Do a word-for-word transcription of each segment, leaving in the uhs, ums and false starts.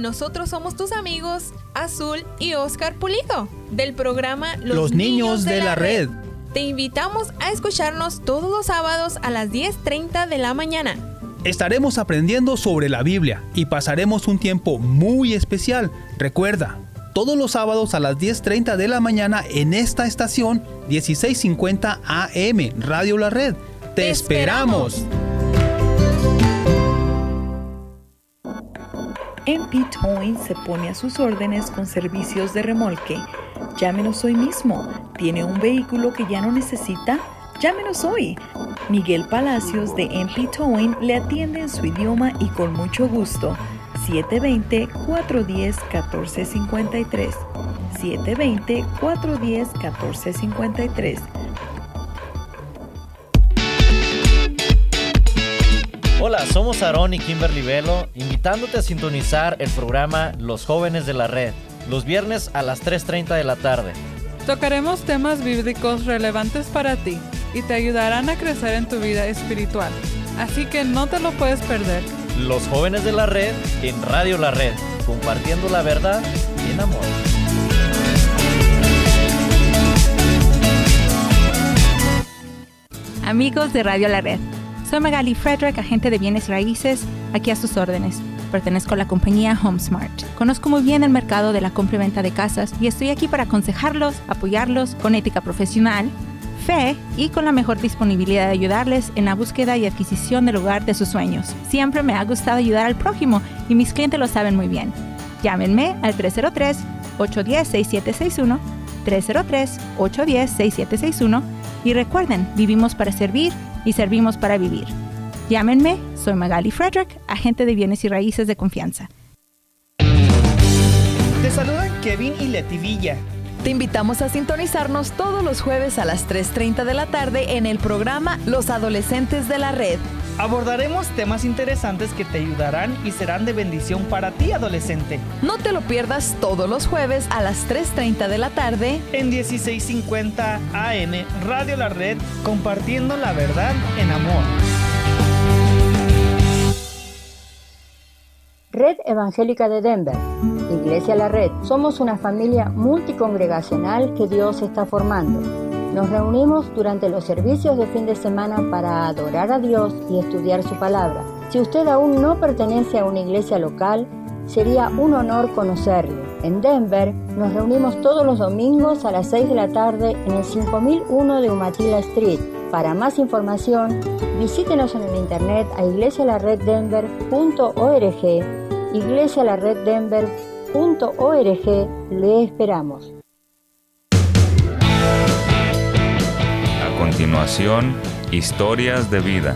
nosotros somos tus amigos Azul y Oscar Pulido del programa Los, Los Niños de, de la Red. Red. Te invitamos a escucharnos todos los sábados a las diez treinta de la mañana. Estaremos aprendiendo sobre la Biblia y pasaremos un tiempo muy especial. Recuerda, todos los sábados a las diez treinta de la mañana en esta estación dieciséis cincuenta A M Radio La Red. ¡Te, Te esperamos! esperamos. M P Towing se pone a sus órdenes con servicios de remolque. Llámenos hoy mismo. ¿Tiene un vehículo que ya no necesita? Llámenos hoy. Miguel Palacios de M P Towing le atiende en su idioma y con mucho gusto. siete dos cero, cuatro uno cero, uno cuatro cinco tres. siete dos cero, cuatro uno cero, uno cuatro cinco tres. Hola, somos Aarón y Kimberly Velo, invitándote a sintonizar el programa Los Jóvenes de la Red, los viernes a las tres treinta de la tarde. Tocaremos temas bíblicos relevantes para ti y te ayudarán a crecer en tu vida espiritual, así que no te lo puedes perder. Los Jóvenes de la Red en Radio La Red, compartiendo la verdad en amor. Amigos de Radio La Red, soy Magali Frederick, agente de bienes raíces, aquí a sus órdenes. Pertenezco a la compañía HomeSmart. Conozco muy bien el mercado de la compra y venta de casas y estoy aquí para aconsejarlos, apoyarlos con ética profesional, fe y con la mejor disponibilidad de ayudarles en la búsqueda y adquisición del hogar de sus sueños. Siempre me ha gustado ayudar al prójimo y mis clientes lo saben muy bien. Llámenme al tres cero tres, ocho uno cero, seis siete seis uno, tres cero tres, ocho uno cero, seis siete seis uno y recuerden, vivimos para servir y servimos para vivir. Llámenme, soy Magali Frederick, agente de bienes y raíces de confianza. Te saludan Kevin y Leti Villa. Te invitamos a sintonizarnos todos los jueves a las tres treinta de la tarde en el programa Los Adolescentes de la Red. Abordaremos temas interesantes que te ayudarán y serán de bendición para ti, adolescente. No te lo pierdas todos los jueves a las tres treinta de la tarde en dieciséis cincuenta A M Radio La Red, compartiendo la verdad en amor. Red Evangélica de Denver, Iglesia La Red. Somos una familia multicongregacional que Dios está formando. Nos reunimos durante los servicios de fin de semana para adorar a Dios y estudiar su palabra. Si usted aún no pertenece a una iglesia local, sería un honor conocerle. En Denver nos reunimos todos los domingos a las seis de la tarde en el cinco mil uno de Umatilla Street. Para más información, visítenos en el internet a iglesia la red denver punto org, iglesia la red denver punto org. Le esperamos. A continuación, historias de vida.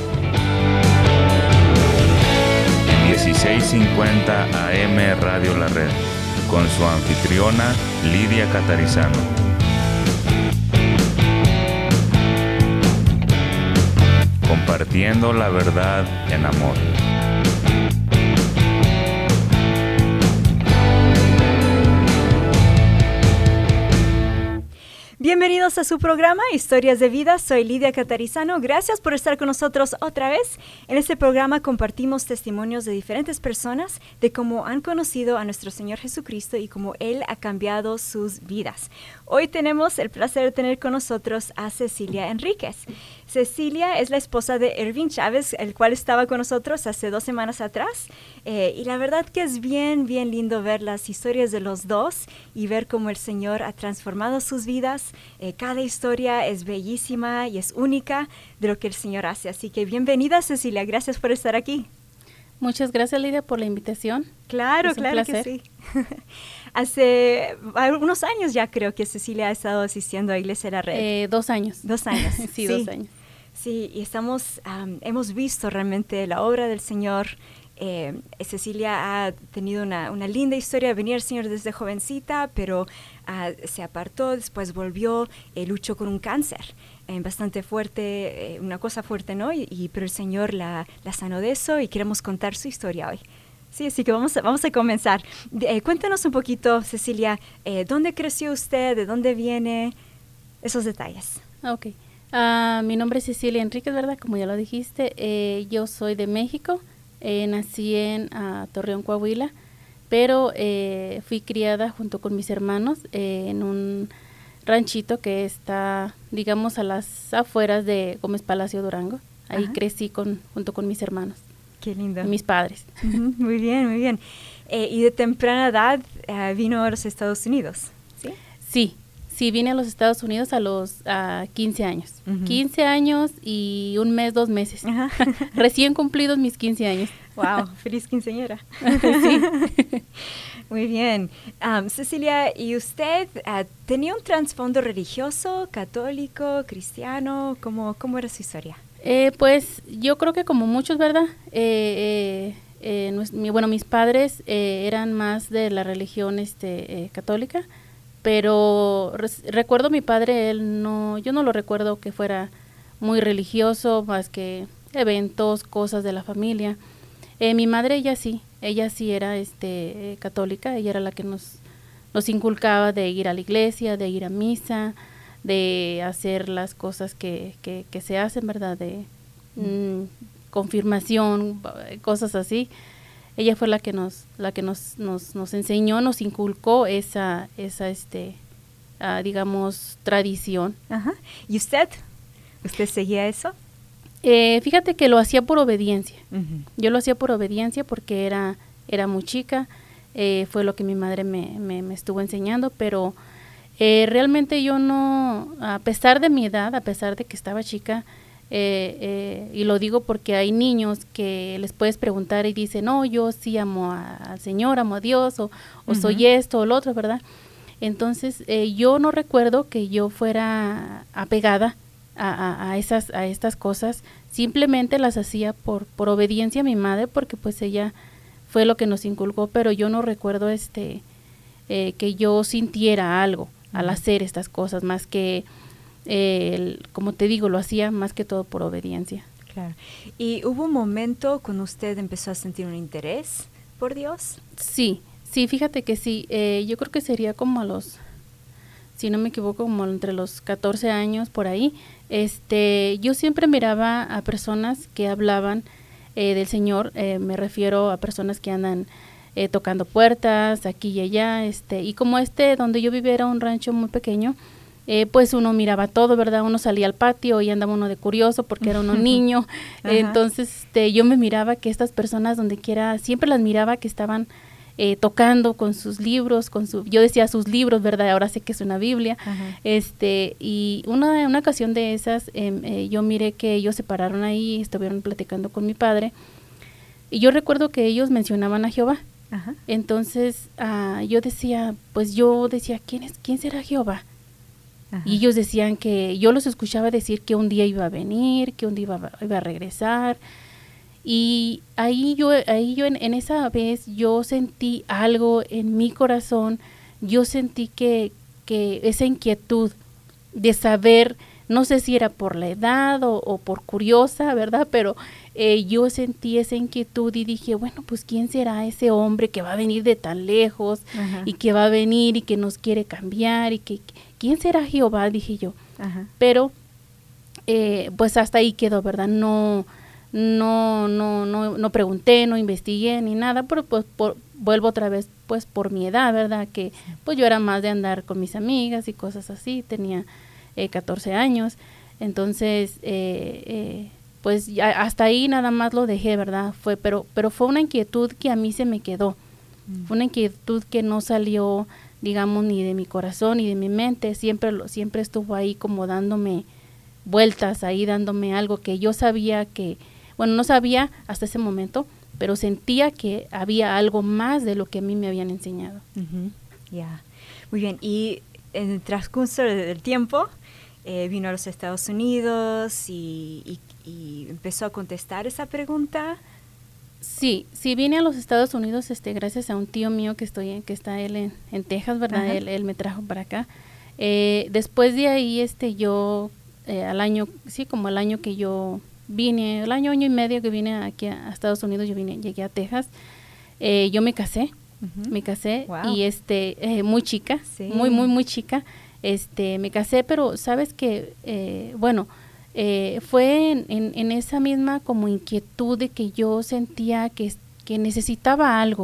En dieciséis cincuenta A M Radio La Red, con su anfitriona Lidia Catarizano. Compartiendo la verdad en amor. Bienvenidos a su programa Historias de Vida. Soy Lidia Catarizano. Gracias por estar con nosotros otra vez. En este programa compartimos testimonios de diferentes personas de cómo han conocido a nuestro Señor Jesucristo y cómo Él ha cambiado sus vidas. Hoy tenemos el placer de tener con nosotros a Cecilia Enríquez. Cecilia es la esposa de Ervin Chávez, el cual estaba con nosotros hace dos semanas atrás. Eh, y la verdad que es bien, bien lindo ver las historias de los dos y ver cómo el Señor ha transformado sus vidas. Eh, cada historia es bellísima y es única de lo que el Señor hace. Así que bienvenida, Cecilia. Gracias por estar aquí. Muchas gracias, Lidia, por la invitación. Claro, es un claro placer. que sí. Hace unos años ya creo que Cecilia ha estado asistiendo a Iglesia La Red. Eh, dos años. Dos años. sí, sí, dos años. Sí, y estamos, um, hemos visto realmente la obra del Señor. Eh, Cecilia ha tenido una, una linda historia de venir al Señor desde jovencita, pero uh, se apartó, después volvió, eh, luchó con un cáncer eh, bastante fuerte, eh, una cosa fuerte, ¿no? Y, y, pero el Señor la, la sanó de eso y queremos contar su historia hoy. Sí, así que vamos a, vamos a comenzar. Eh, cuéntanos un poquito, Cecilia, eh, ¿dónde creció usted? ¿De dónde viene? Esos detalles. Ok. Uh, mi nombre es Cecilia Enríquez, ¿verdad? Como ya lo dijiste. Eh, yo soy de México. Eh, nací en uh, Torreón, Coahuila. pero eh, fui criada junto con mis hermanos eh, en un ranchito que está, digamos, a las afueras de Gómez Palacio, Durango. Ahí Ajá. crecí con, junto con mis hermanos. Qué lindo. Y mis padres. Uh-huh. Muy bien, muy bien. Eh, ¿Y de temprana edad eh, vino a los Estados Unidos? Sí. Sí, sí, vine a los Estados Unidos a los uh, quince años. Uh-huh. quince años y un mes, dos meses. Ajá. Recién cumplidos mis quince años. Wow, feliz quinceañera. Sí. Muy bien. Um, Cecilia, ¿y usted uh, tenía un trasfondo religioso, católico, cristiano? ¿Cómo, cómo era su historia? Eh, pues yo creo que como muchos, ¿verdad? Eh, eh, eh, nues- mi, bueno, mis padres eh, eran más de la religión este, eh, católica, pero res- recuerdo a mi padre, él no, yo no lo recuerdo que fuera muy religioso, más que eventos, cosas de la familia. Eh, mi madre, ella sí, ella sí era este, eh, católica, ella era la que nos, nos inculcaba de ir a la iglesia, de ir a misa, de hacer las cosas que, que, que se hacen, ¿verdad? De mm, confirmación, cosas así. Ella fue la que nos, la que nos, nos, nos enseñó, nos inculcó esa, esa este, uh, digamos, tradición. Ajá. ¿Y usted? ¿Usted seguía eso? Eh, fíjate que lo hacía por obediencia. Uh-huh. Yo lo hacía por obediencia porque era, era muy chica, eh, fue lo que mi madre me, me, me estuvo enseñando, pero Eh, realmente yo no, a pesar de mi edad, a pesar de que estaba chica, eh, eh, y lo digo porque hay niños que les puedes preguntar y dicen, no, yo sí amo a- al Señor, amo a Dios, o, o Uh-huh. soy esto o lo otro, ¿verdad? Entonces, eh, yo no recuerdo que yo fuera apegada a, a, a, esas, a estas cosas, simplemente las hacía por, por obediencia a mi madre, porque pues ella fue lo que nos inculcó, pero yo no recuerdo este eh, que yo sintiera algo al hacer estas cosas, más que, eh, el, como te digo, lo hacía más que todo por obediencia. Claro. ¿Y hubo un momento cuando usted empezó a sentir un interés por Dios? Sí, sí, fíjate que sí, eh, yo creo que sería como a los, si no me equivoco, como entre los catorce años por ahí. Este, yo siempre miraba a personas que hablaban eh, del Señor, eh, me refiero a personas que andan Eh, tocando puertas aquí y allá, este, y como este donde yo vivía era un rancho muy pequeño, eh, pues uno miraba todo, ¿verdad? Uno salía al patio y andaba uno de curioso porque era uno niño, entonces este, yo me miraba que estas personas donde quiera, siempre las miraba que estaban eh, tocando con sus libros, con su, yo decía sus libros, ¿verdad? Ahora sé que es una Biblia, Ajá. este, y una, una ocasión de esas, eh, eh, yo miré que ellos se pararon ahí, estuvieron platicando con mi padre, y yo recuerdo que ellos mencionaban a Jehová. Ajá. Entonces uh, yo decía, pues yo decía, ¿quién es, quién será Jehová? Ajá. Y ellos decían que, yo los escuchaba decir que un día iba a venir, que un día iba, iba a regresar. Y ahí yo, ahí yo en, en esa vez yo sentí algo en mi corazón, yo sentí que, que esa inquietud de saber, no sé si era por la edad o, o por curiosa, ¿verdad? Pero eh, yo sentí esa inquietud y dije, bueno, pues ¿quién será ese hombre que va a venir de tan lejos? Ajá. Y que va a venir y que nos quiere cambiar? Y que ¿quién será Jehová? Dije yo. Ajá. Pero eh, pues hasta ahí quedó, ¿verdad? No, no, no, no, no pregunté, no investigué ni nada, pero pues por, vuelvo otra vez pues por mi edad, ¿verdad? Que pues yo era más de andar con mis amigas y cosas así, tenía Eh, catorce años, entonces eh, eh, pues ya hasta ahí nada más lo dejé, ¿verdad? Fue, pero, pero fue una inquietud que a mí se me quedó, mm. fue una inquietud que no salió, digamos, ni de mi corazón ni de mi mente, siempre, lo, siempre estuvo ahí como dándome vueltas, ahí dándome algo que yo sabía que, bueno, no sabía hasta ese momento, pero sentía que había algo más de lo que a mí me habían enseñado. Uh-huh. Ya, yeah. Muy bien, y en el transcurso del tiempo, Eh, vino a los Estados Unidos y, y, y empezó a contestar esa pregunta. Sí, sí vine a los Estados Unidos, este, gracias a un tío mío que estoy, que está él en, en Texas, ¿verdad? Él, él me trajo para acá. Eh, después de ahí, este, yo eh, al año, sí, como al año que yo vine, el año año y medio que vine aquí a, a Estados Unidos, yo vine, llegué a Texas. Eh, yo me casé, uh-huh. me casé wow. y este, eh, muy chica, sí. muy muy muy chica. Este, me casé, pero sabes que, eh, bueno, eh, fue en, en, en esa misma como inquietud de que yo sentía que, que necesitaba algo,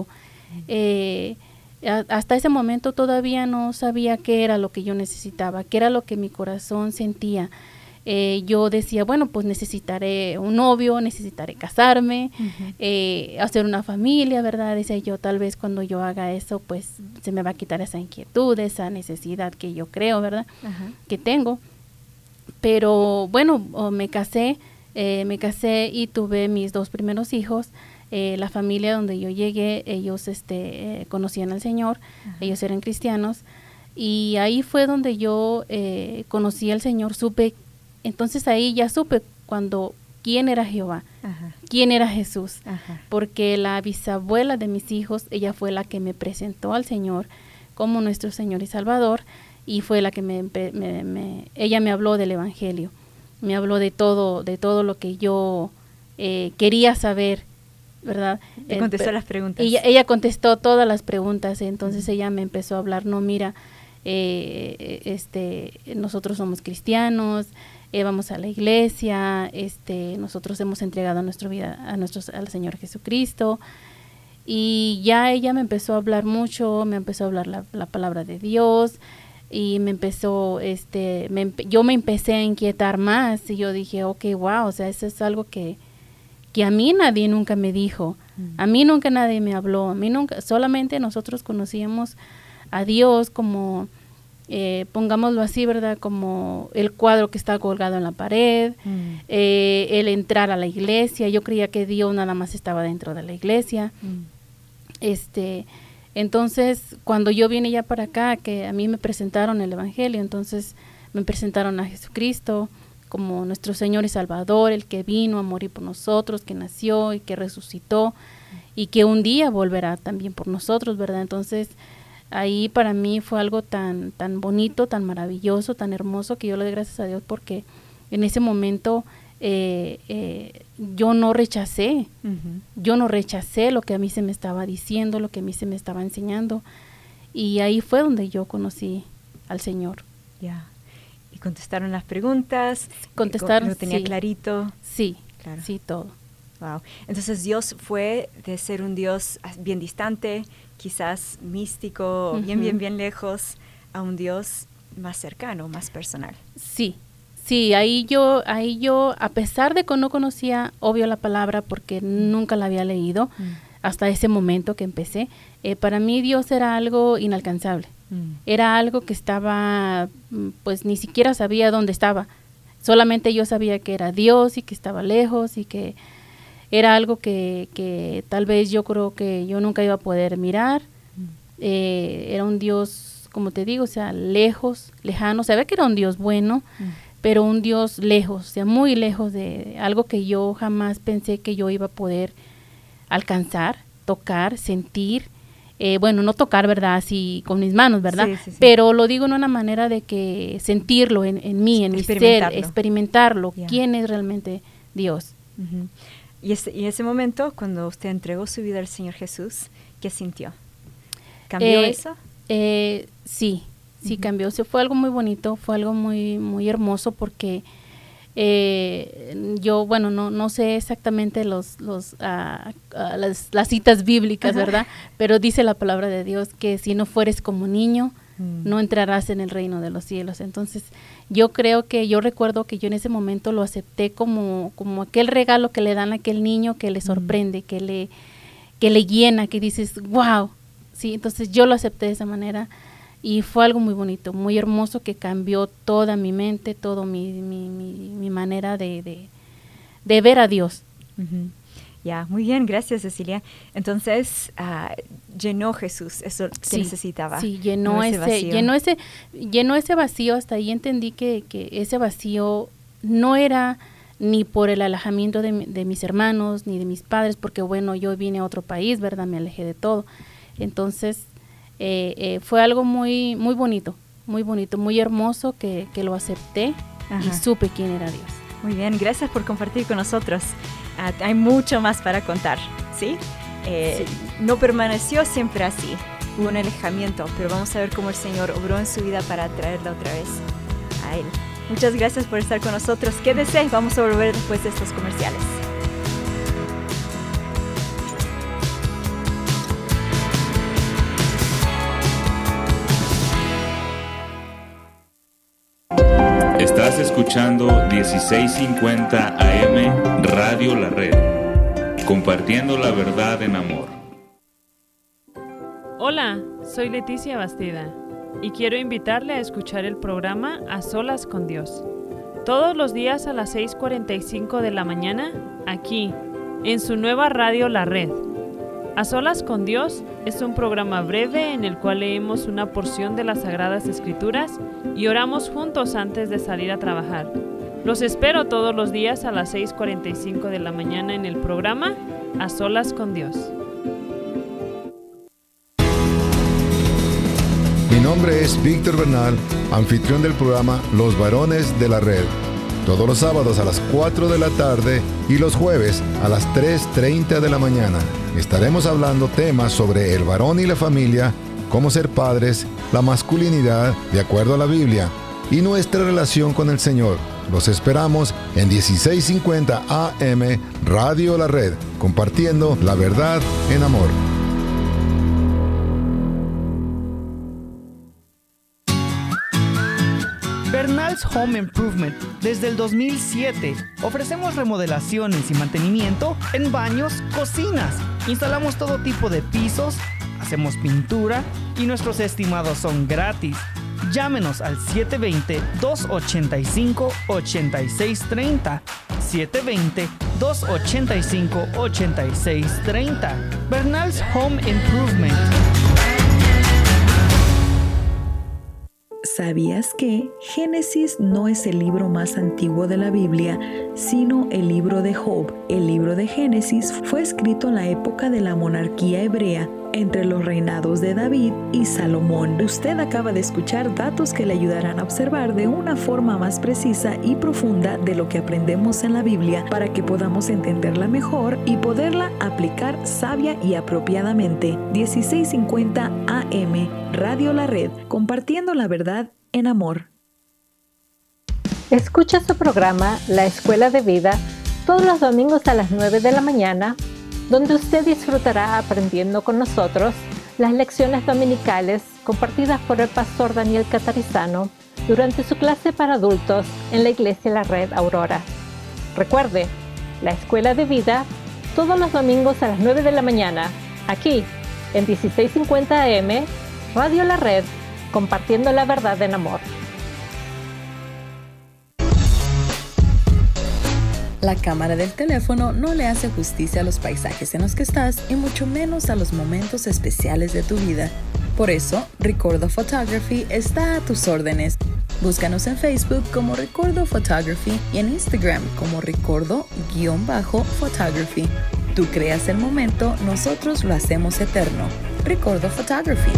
eh, a, hasta ese momento todavía no sabía qué era lo que yo necesitaba, qué era lo que mi corazón sentía. Eh, yo decía, bueno, pues necesitaré un novio, necesitaré casarme, uh-huh. eh, hacer una familia, ¿verdad? Decía yo, tal vez cuando yo haga eso, pues se me va a quitar esa inquietud, esa necesidad que yo creo, ¿verdad? Uh-huh. Que tengo. Pero bueno, oh, me casé, eh, me casé y tuve mis dos primeros hijos. Eh, la familia donde yo llegué, ellos este, eh, conocían al Señor, uh-huh. ellos eran cristianos. Y ahí fue donde yo eh, conocí al Señor, supe. Entonces ahí ya supe cuando quién era Jehová, Ajá. quién era Jesús, Ajá. porque la bisabuela de mis hijos, ella fue la que me presentó al Señor como nuestro Señor y Salvador, y fue la que me, me, me ella me habló del Evangelio, me habló de todo, de todo lo que yo eh, quería saber, ¿verdad? Te contestó eh, las preguntas. Ella, ella contestó todas las preguntas, entonces uh-huh. ella me empezó a hablar, no, mira, eh, este, nosotros somos cristianos, Eh, vamos a la iglesia, este, nosotros hemos entregado nuestra vida a nuestros, al Señor Jesucristo, y ya ella me empezó a hablar mucho, me empezó a hablar la, la palabra de Dios, y me empezó, este, me, yo me empecé a inquietar más, y yo dije, ok, wow, o sea, eso es algo que, que a mí nadie nunca me dijo, mm. a mí nunca nadie me habló, a mí nunca, solamente nosotros conocíamos a Dios como... Eh, pongámoslo así, ¿verdad? Como el cuadro que está colgado en la pared, mm. eh, el entrar a la iglesia. Yo creía que Dios nada más estaba dentro de la iglesia. Mm. Este, entonces, cuando yo vine ya para acá, que a mí me presentaron el Evangelio, entonces me presentaron a Jesucristo como nuestro Señor y Salvador, el que vino a morir por nosotros, que nació y que resucitó, y que un día volverá también por nosotros, ¿verdad? Entonces, ahí para mí fue algo tan tan bonito, tan maravilloso, tan hermoso, que yo le doy gracias a Dios porque en ese momento eh, eh, yo no rechacé, uh-huh. yo no rechacé lo que a mí se me estaba diciendo, lo que a mí se me estaba enseñando, y ahí fue donde yo conocí al Señor. Ya. Yeah. Y contestaron las preguntas, contestaron, lo tenía sí. clarito. Sí, claro. sí, todo. Wow. Entonces Dios fue de ser un Dios bien distante, quizás místico, uh-huh. bien, bien, bien lejos, a un Dios más cercano, más personal. Sí, sí, ahí yo, ahí yo, a pesar de que no conocía, obvio, la palabra, porque nunca la había leído, uh-huh. hasta ese momento que empecé, eh, para mí Dios era algo inalcanzable. Uh-huh. Era algo que estaba, pues ni siquiera sabía dónde estaba. Solamente yo sabía que era Dios y que estaba lejos y que era algo que, que tal vez yo creo que yo nunca iba a poder mirar. Mm. Eh, era un Dios, como te digo, o sea, lejos, lejano. Sabía que era un Dios bueno, mm. pero un Dios lejos, o sea, muy lejos de algo que yo jamás pensé que yo iba a poder alcanzar, tocar, sentir. Eh, bueno, no tocar, ¿verdad? Así con mis manos, ¿verdad? Sí, sí, sí. Pero lo digo en una manera de que sentirlo en, en mí, en mi ser, experimentarlo. Yeah. ¿Quién es realmente Dios? Uh-huh. Y ese, y ese momento, cuando usted entregó su vida al Señor Jesús, ¿qué sintió? ¿Cambió eh, eso? Eh, sí, sí uh-huh. cambió. O sea, fue algo muy bonito, fue algo muy muy hermoso porque eh, yo, bueno, no no sé exactamente los los uh, uh, las, las citas bíblicas, uh-huh. ¿verdad? Pero dice la palabra de Dios que si no fueres como niño, uh-huh. no entrarás en el reino de los cielos. Entonces, yo creo que, yo recuerdo que yo en ese momento lo acepté como, como aquel regalo que le dan a aquel niño que le sorprende, mm. que le que le llena, que dices, wow, sí, entonces yo lo acepté de esa manera y fue algo muy bonito, muy hermoso que cambió toda mi mente, toda mi, mi, mi, mi manera de, de, de ver a Dios. Uh-huh. Ya, muy bien, gracias Cecilia. Entonces, uh, llenó Jesús eso que sí, necesitaba. Sí, llenó ese, ese llenó ese, llenó ese vacío. Hasta ahí entendí que, que ese vacío no era ni por el alejamiento de, de mis hermanos, ni de mis padres, porque bueno, yo vine a otro país, ¿verdad? Me alejé de todo. Entonces, eh, eh, fue algo muy, muy bonito, muy bonito, muy hermoso que, que lo acepté. Ajá. Y supe quién era Dios. Muy bien, gracias por compartir con nosotros. Uh, hay mucho más para contar, ¿sí? Eh, sí. No permaneció siempre así, hubo un alejamiento, pero vamos a ver cómo el Señor obró en su vida para traerla otra vez a Él. Muchas gracias por estar con nosotros. Quédese, vamos a volver después de estos comerciales. Estás escuchando dieciséis cincuenta A M Radio La Red, compartiendo la verdad en amor. Hola, soy Leticia Bastida y quiero invitarle a escuchar el programa A Solas con Dios. Todos los días a las seis cuarenta y cinco de la mañana, aquí, en su nueva radio La Red. A Solas con Dios es un programa breve en el cual leemos una porción de las Sagradas Escrituras y oramos juntos antes de salir a trabajar. Los espero todos los días a las seis cuarenta y cinco de la mañana en el programa A Solas con Dios. Mi nombre es Víctor Bernal, anfitrión del programa Los Varones de la Red. Todos los sábados a las cuatro de la tarde y los jueves a las tres treinta de la mañana. Estaremos hablando temas sobre el varón y la familia, cómo ser padres, la masculinidad de acuerdo a la Biblia y nuestra relación con el Señor. Los esperamos en dieciséis cincuenta A M Radio La Red, compartiendo la verdad en amor. Bernal's Home Improvement. Desde el dos mil siete ofrecemos remodelaciones y mantenimiento en baños, cocinas. Instalamos todo tipo de pisos, hacemos pintura y nuestros estimados son gratis. Llámenos al siete dos cero, dos ocho cinco, ocho seis tres cero. siete dos cero, dos ocho cinco, ocho seis tres cero. Bernal's Home Improvement. ¿Sabías que Génesis no es el libro más antiguo de la Biblia, sino el libro de Job? El libro de Génesis fue escrito en la época de la monarquía hebrea, entre los reinados de David y Salomón. Usted acaba de escuchar datos que le ayudarán a observar de una forma más precisa y profunda de lo que aprendemos en la Biblia para que podamos entenderla mejor y poderla aplicar sabia y apropiadamente. dieciséis cincuenta A M Radio La Red, compartiendo la verdad en amor. Escucha su programa La Escuela de Vida todos los domingos a las nueve de la mañana, donde usted disfrutará aprendiendo con nosotros las lecciones dominicales compartidas por el pastor Daniel Catarizano durante su clase para adultos en la Iglesia La Red Aurora. Recuerde, La Escuela de Vida todos los domingos a las nueve de la mañana, aquí en dieciséis cincuenta A M Radio La Red, compartiendo la verdad en amor. La cámara del teléfono no le hace justicia a los paisajes en los que estás y mucho menos a los momentos especiales de tu vida. Por eso, Recordo Photography está a tus órdenes. Búscanos en Facebook como Recordo Photography y en Instagram como Recordo-Photography. Tú creas el momento, nosotros lo hacemos eterno. Recordo Photography.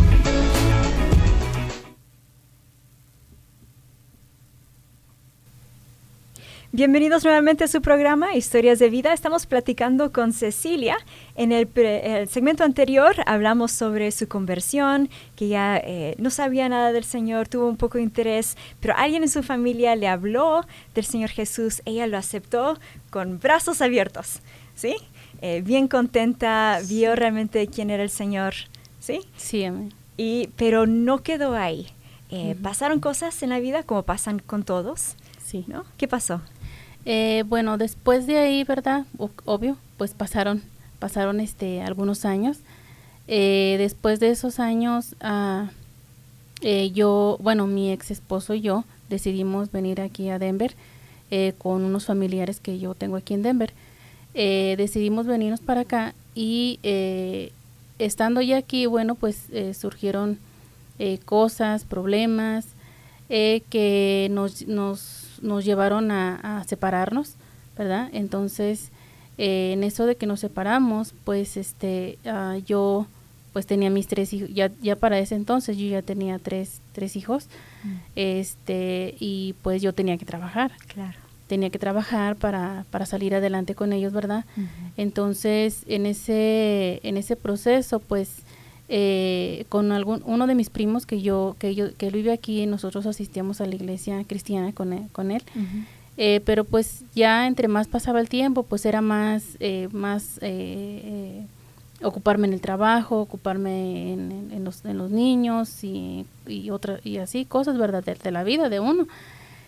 Bienvenidos nuevamente a su programa Historias de Vida. Estamos platicando con Cecilia. En el, pre, el segmento anterior hablamos sobre su conversión, que ya eh, no sabía nada del Señor, tuvo un poco de interés, pero alguien en su familia le habló del Señor Jesús. Ella lo aceptó con brazos abiertos, ¿sí? Eh, bien contenta, vio realmente quién era el Señor, ¿sí? Sí, amén. Y, pero no quedó ahí. Eh, Uh-huh. Pasaron cosas en la vida como pasan con todos, sí. ¿no? ¿Qué pasó? Eh, bueno, después de ahí, ¿verdad? O- obvio, pues pasaron, pasaron este algunos años. Eh, después de esos años, uh, eh, yo, bueno, mi ex esposo y yo decidimos venir aquí a Denver eh, con unos familiares que yo tengo aquí en Denver. Eh, decidimos venirnos para acá y eh, estando ya aquí, bueno, pues eh, surgieron eh, cosas, problemas eh, que nos, nos nos llevaron a, a separarnos, ¿verdad? Entonces, eh, en eso de que nos separamos, pues, este, uh, yo, pues, tenía mis tres hijos, ya, ya para ese entonces yo ya tenía tres, tres hijos, mm. este, y pues yo tenía que trabajar. Claro. Tenía que trabajar para, para salir adelante con ellos, ¿verdad? Uh-huh. Entonces, en ese, en ese proceso, pues, Eh, con algún uno de mis primos que yo que yo que él vive aquí, nosotros asistíamos a la iglesia cristiana con él, con él. Uh-huh. eh, pero pues ya entre más pasaba el tiempo, pues era más eh, más eh, eh, ocuparme en el trabajo, ocuparme en, en, en los en los niños y y otra y así cosas, verdad, de, de la vida de uno.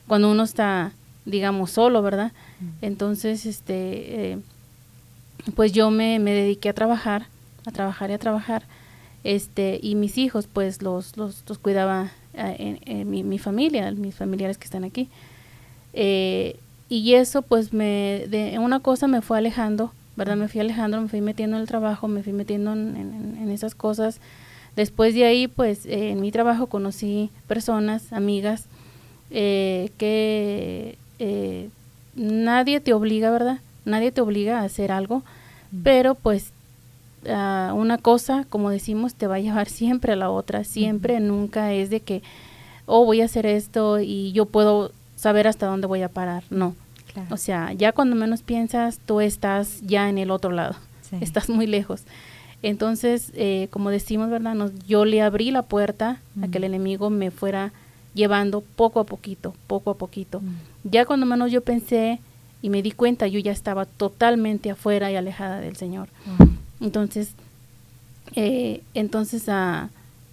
cuando uno está, digamos, solo, ¿verdad? Entonces, este, eh, pues yo me, me dediqué a trabajar, a trabajar y a trabajar, este, y mis hijos, pues los, los, los cuidaba eh, en, en mi, mi familia, mis familiares que están aquí. Eh, y eso, pues, me, de una cosa me fue alejando, ¿verdad? Me fui alejando, me fui metiendo en el trabajo, me fui metiendo en, en, en esas cosas. Después de ahí, pues, eh, en mi trabajo conocí personas, amigas, eh, que eh, nadie te obliga, ¿verdad? Nadie te obliga a hacer algo, mm. pero pues uh, una cosa, como decimos, te va a llevar siempre a la otra, siempre, mm. nunca es de que, oh, voy a hacer esto y yo puedo saber hasta dónde voy a parar, no. Claro. O sea, ya cuando menos piensas, tú estás ya en el otro lado, sí. estás muy lejos. Entonces, eh, como decimos, ¿verdad? Nos, yo le abrí la puerta mm. a que el enemigo me fuera llevando poco a poquito, poco a poquito. Mm. Ya cuando menos yo pensé y me di cuenta, yo ya estaba totalmente afuera y alejada del Señor. Mm. Entonces, eh, entonces ah,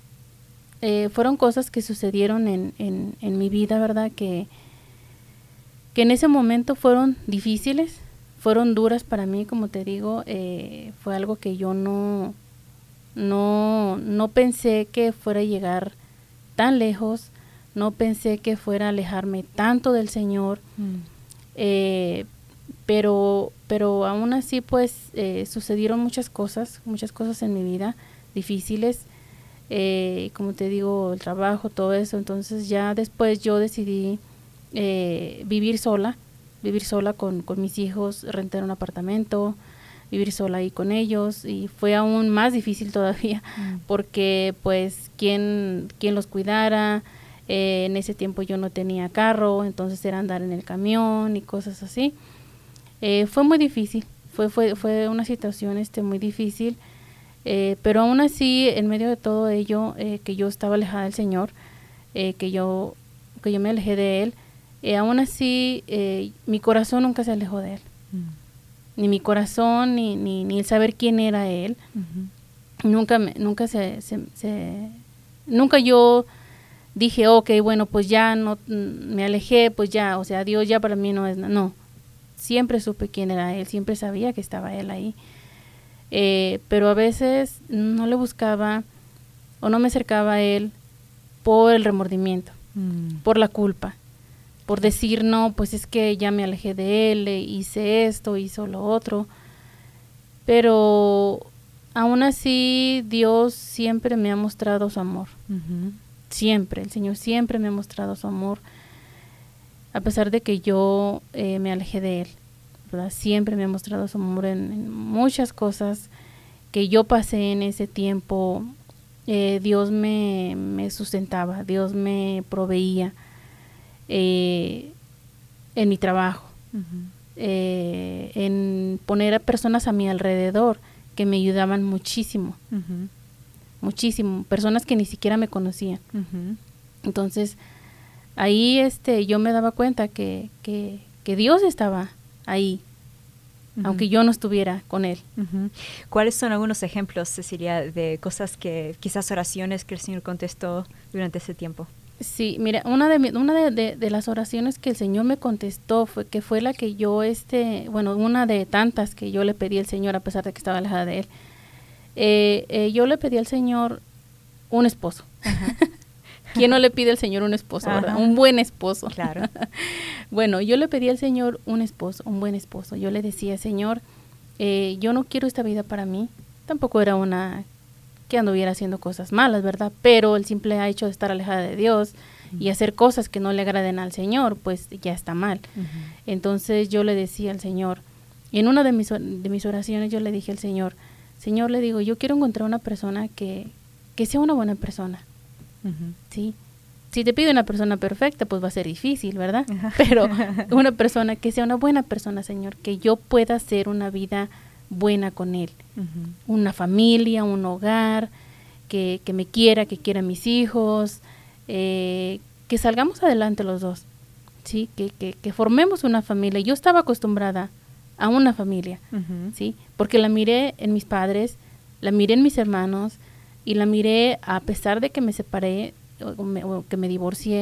eh, fueron cosas que sucedieron en, en, en mi vida, ¿verdad? Que, que en ese momento fueron difíciles, fueron duras para mí, como te digo, eh, fue algo que yo no, no, no pensé que fuera a llegar tan lejos, no pensé que fuera a alejarme tanto del Señor, mm. eh, pero, pero aún así pues eh, sucedieron muchas cosas, muchas cosas en mi vida difíciles, eh, como te digo, el trabajo, todo eso. Entonces ya después yo decidí eh, vivir sola, vivir sola con, con mis hijos, rentar un apartamento, vivir sola ahí con ellos, y fue aún más difícil todavía, mm. porque pues quién, quién los cuidara. Eh, en ese tiempo yo no tenía carro, entonces era andar en el camión y cosas así. Eh, fue muy difícil, fue fue fue una situación este muy difícil, eh, pero aún así, en medio de todo ello, eh, que yo estaba alejada del Señor, eh, que yo que yo me alejé de Él, eh, aún así eh, mi corazón nunca se alejó de Él, mm. ni mi corazón ni, ni ni el saber quién era Él, uh-huh. nunca me, nunca se, se, se nunca yo dije, ok, bueno, pues ya no me alejé, pues ya, o sea, Dios ya para mí no es nada. No, siempre supe quién era Él, siempre sabía que estaba Él ahí. Eh, pero a veces no le buscaba o no me acercaba a Él por el remordimiento, mm. por la culpa, por decir, no, pues es que ya me alejé de Él, hice esto, hizo lo otro. Pero aún así, Dios siempre me ha mostrado su amor. Uh-huh. Siempre, el Señor siempre me ha mostrado su amor, a pesar de que yo eh, me alejé de Él, ¿verdad? Siempre me ha mostrado su amor en, en muchas cosas que yo pasé en ese tiempo. Eh, Dios me, me sustentaba, Dios me proveía eh, en mi trabajo, uh-huh. eh, en poner a personas a mi alrededor que me ayudaban muchísimo. Uh-huh. Muchísimo, personas que ni siquiera me conocían. Uh-huh. Entonces, ahí este yo me daba cuenta que, que, que Dios estaba ahí, uh-huh. aunque yo no estuviera con Él. Uh-huh. ¿Cuáles son algunos ejemplos, Cecilia, de cosas que, quizás oraciones que el Señor contestó durante ese tiempo? Sí, mira, una de mi, una de, de, de las oraciones que el Señor me contestó fue que fue la que yo, este, bueno, una de tantas que yo le pedí al Señor a pesar de que estaba alejada de Él. Eh, eh, yo le pedí al Señor un esposo. ¿Quién no le pide al Señor un esposo, Ajá. verdad? Un buen esposo. Claro. Bueno, yo le pedí al Señor un esposo, un buen esposo. Yo le decía, Señor, eh, yo no quiero esta vida para mí. Tampoco era una que anduviera haciendo cosas malas, ¿verdad? Pero el simple hecho de estar alejada de Dios uh-huh. y hacer cosas que no le agraden al Señor, pues ya está mal. Uh-huh. Entonces yo le decía al Señor, y en una de mis, de mis oraciones yo le dije al Señor, Señor, le digo, yo quiero encontrar una persona que, que sea una buena persona, uh-huh. ¿sí? Si te pido una persona perfecta, pues va a ser difícil, ¿verdad? Uh-huh. Pero una persona que sea una buena persona, Señor, que yo pueda hacer una vida buena con Él. Uh-huh. Una familia, un hogar, que, que me quiera, que quiera a mis hijos, eh, que salgamos adelante los dos, ¿sí? Que, que, que formemos una familia. Yo estaba acostumbrada a una familia, uh-huh. ¿sí? Porque la miré en mis padres, la miré en mis hermanos, y la miré a pesar de que me separé, o, me, o que me divorcié,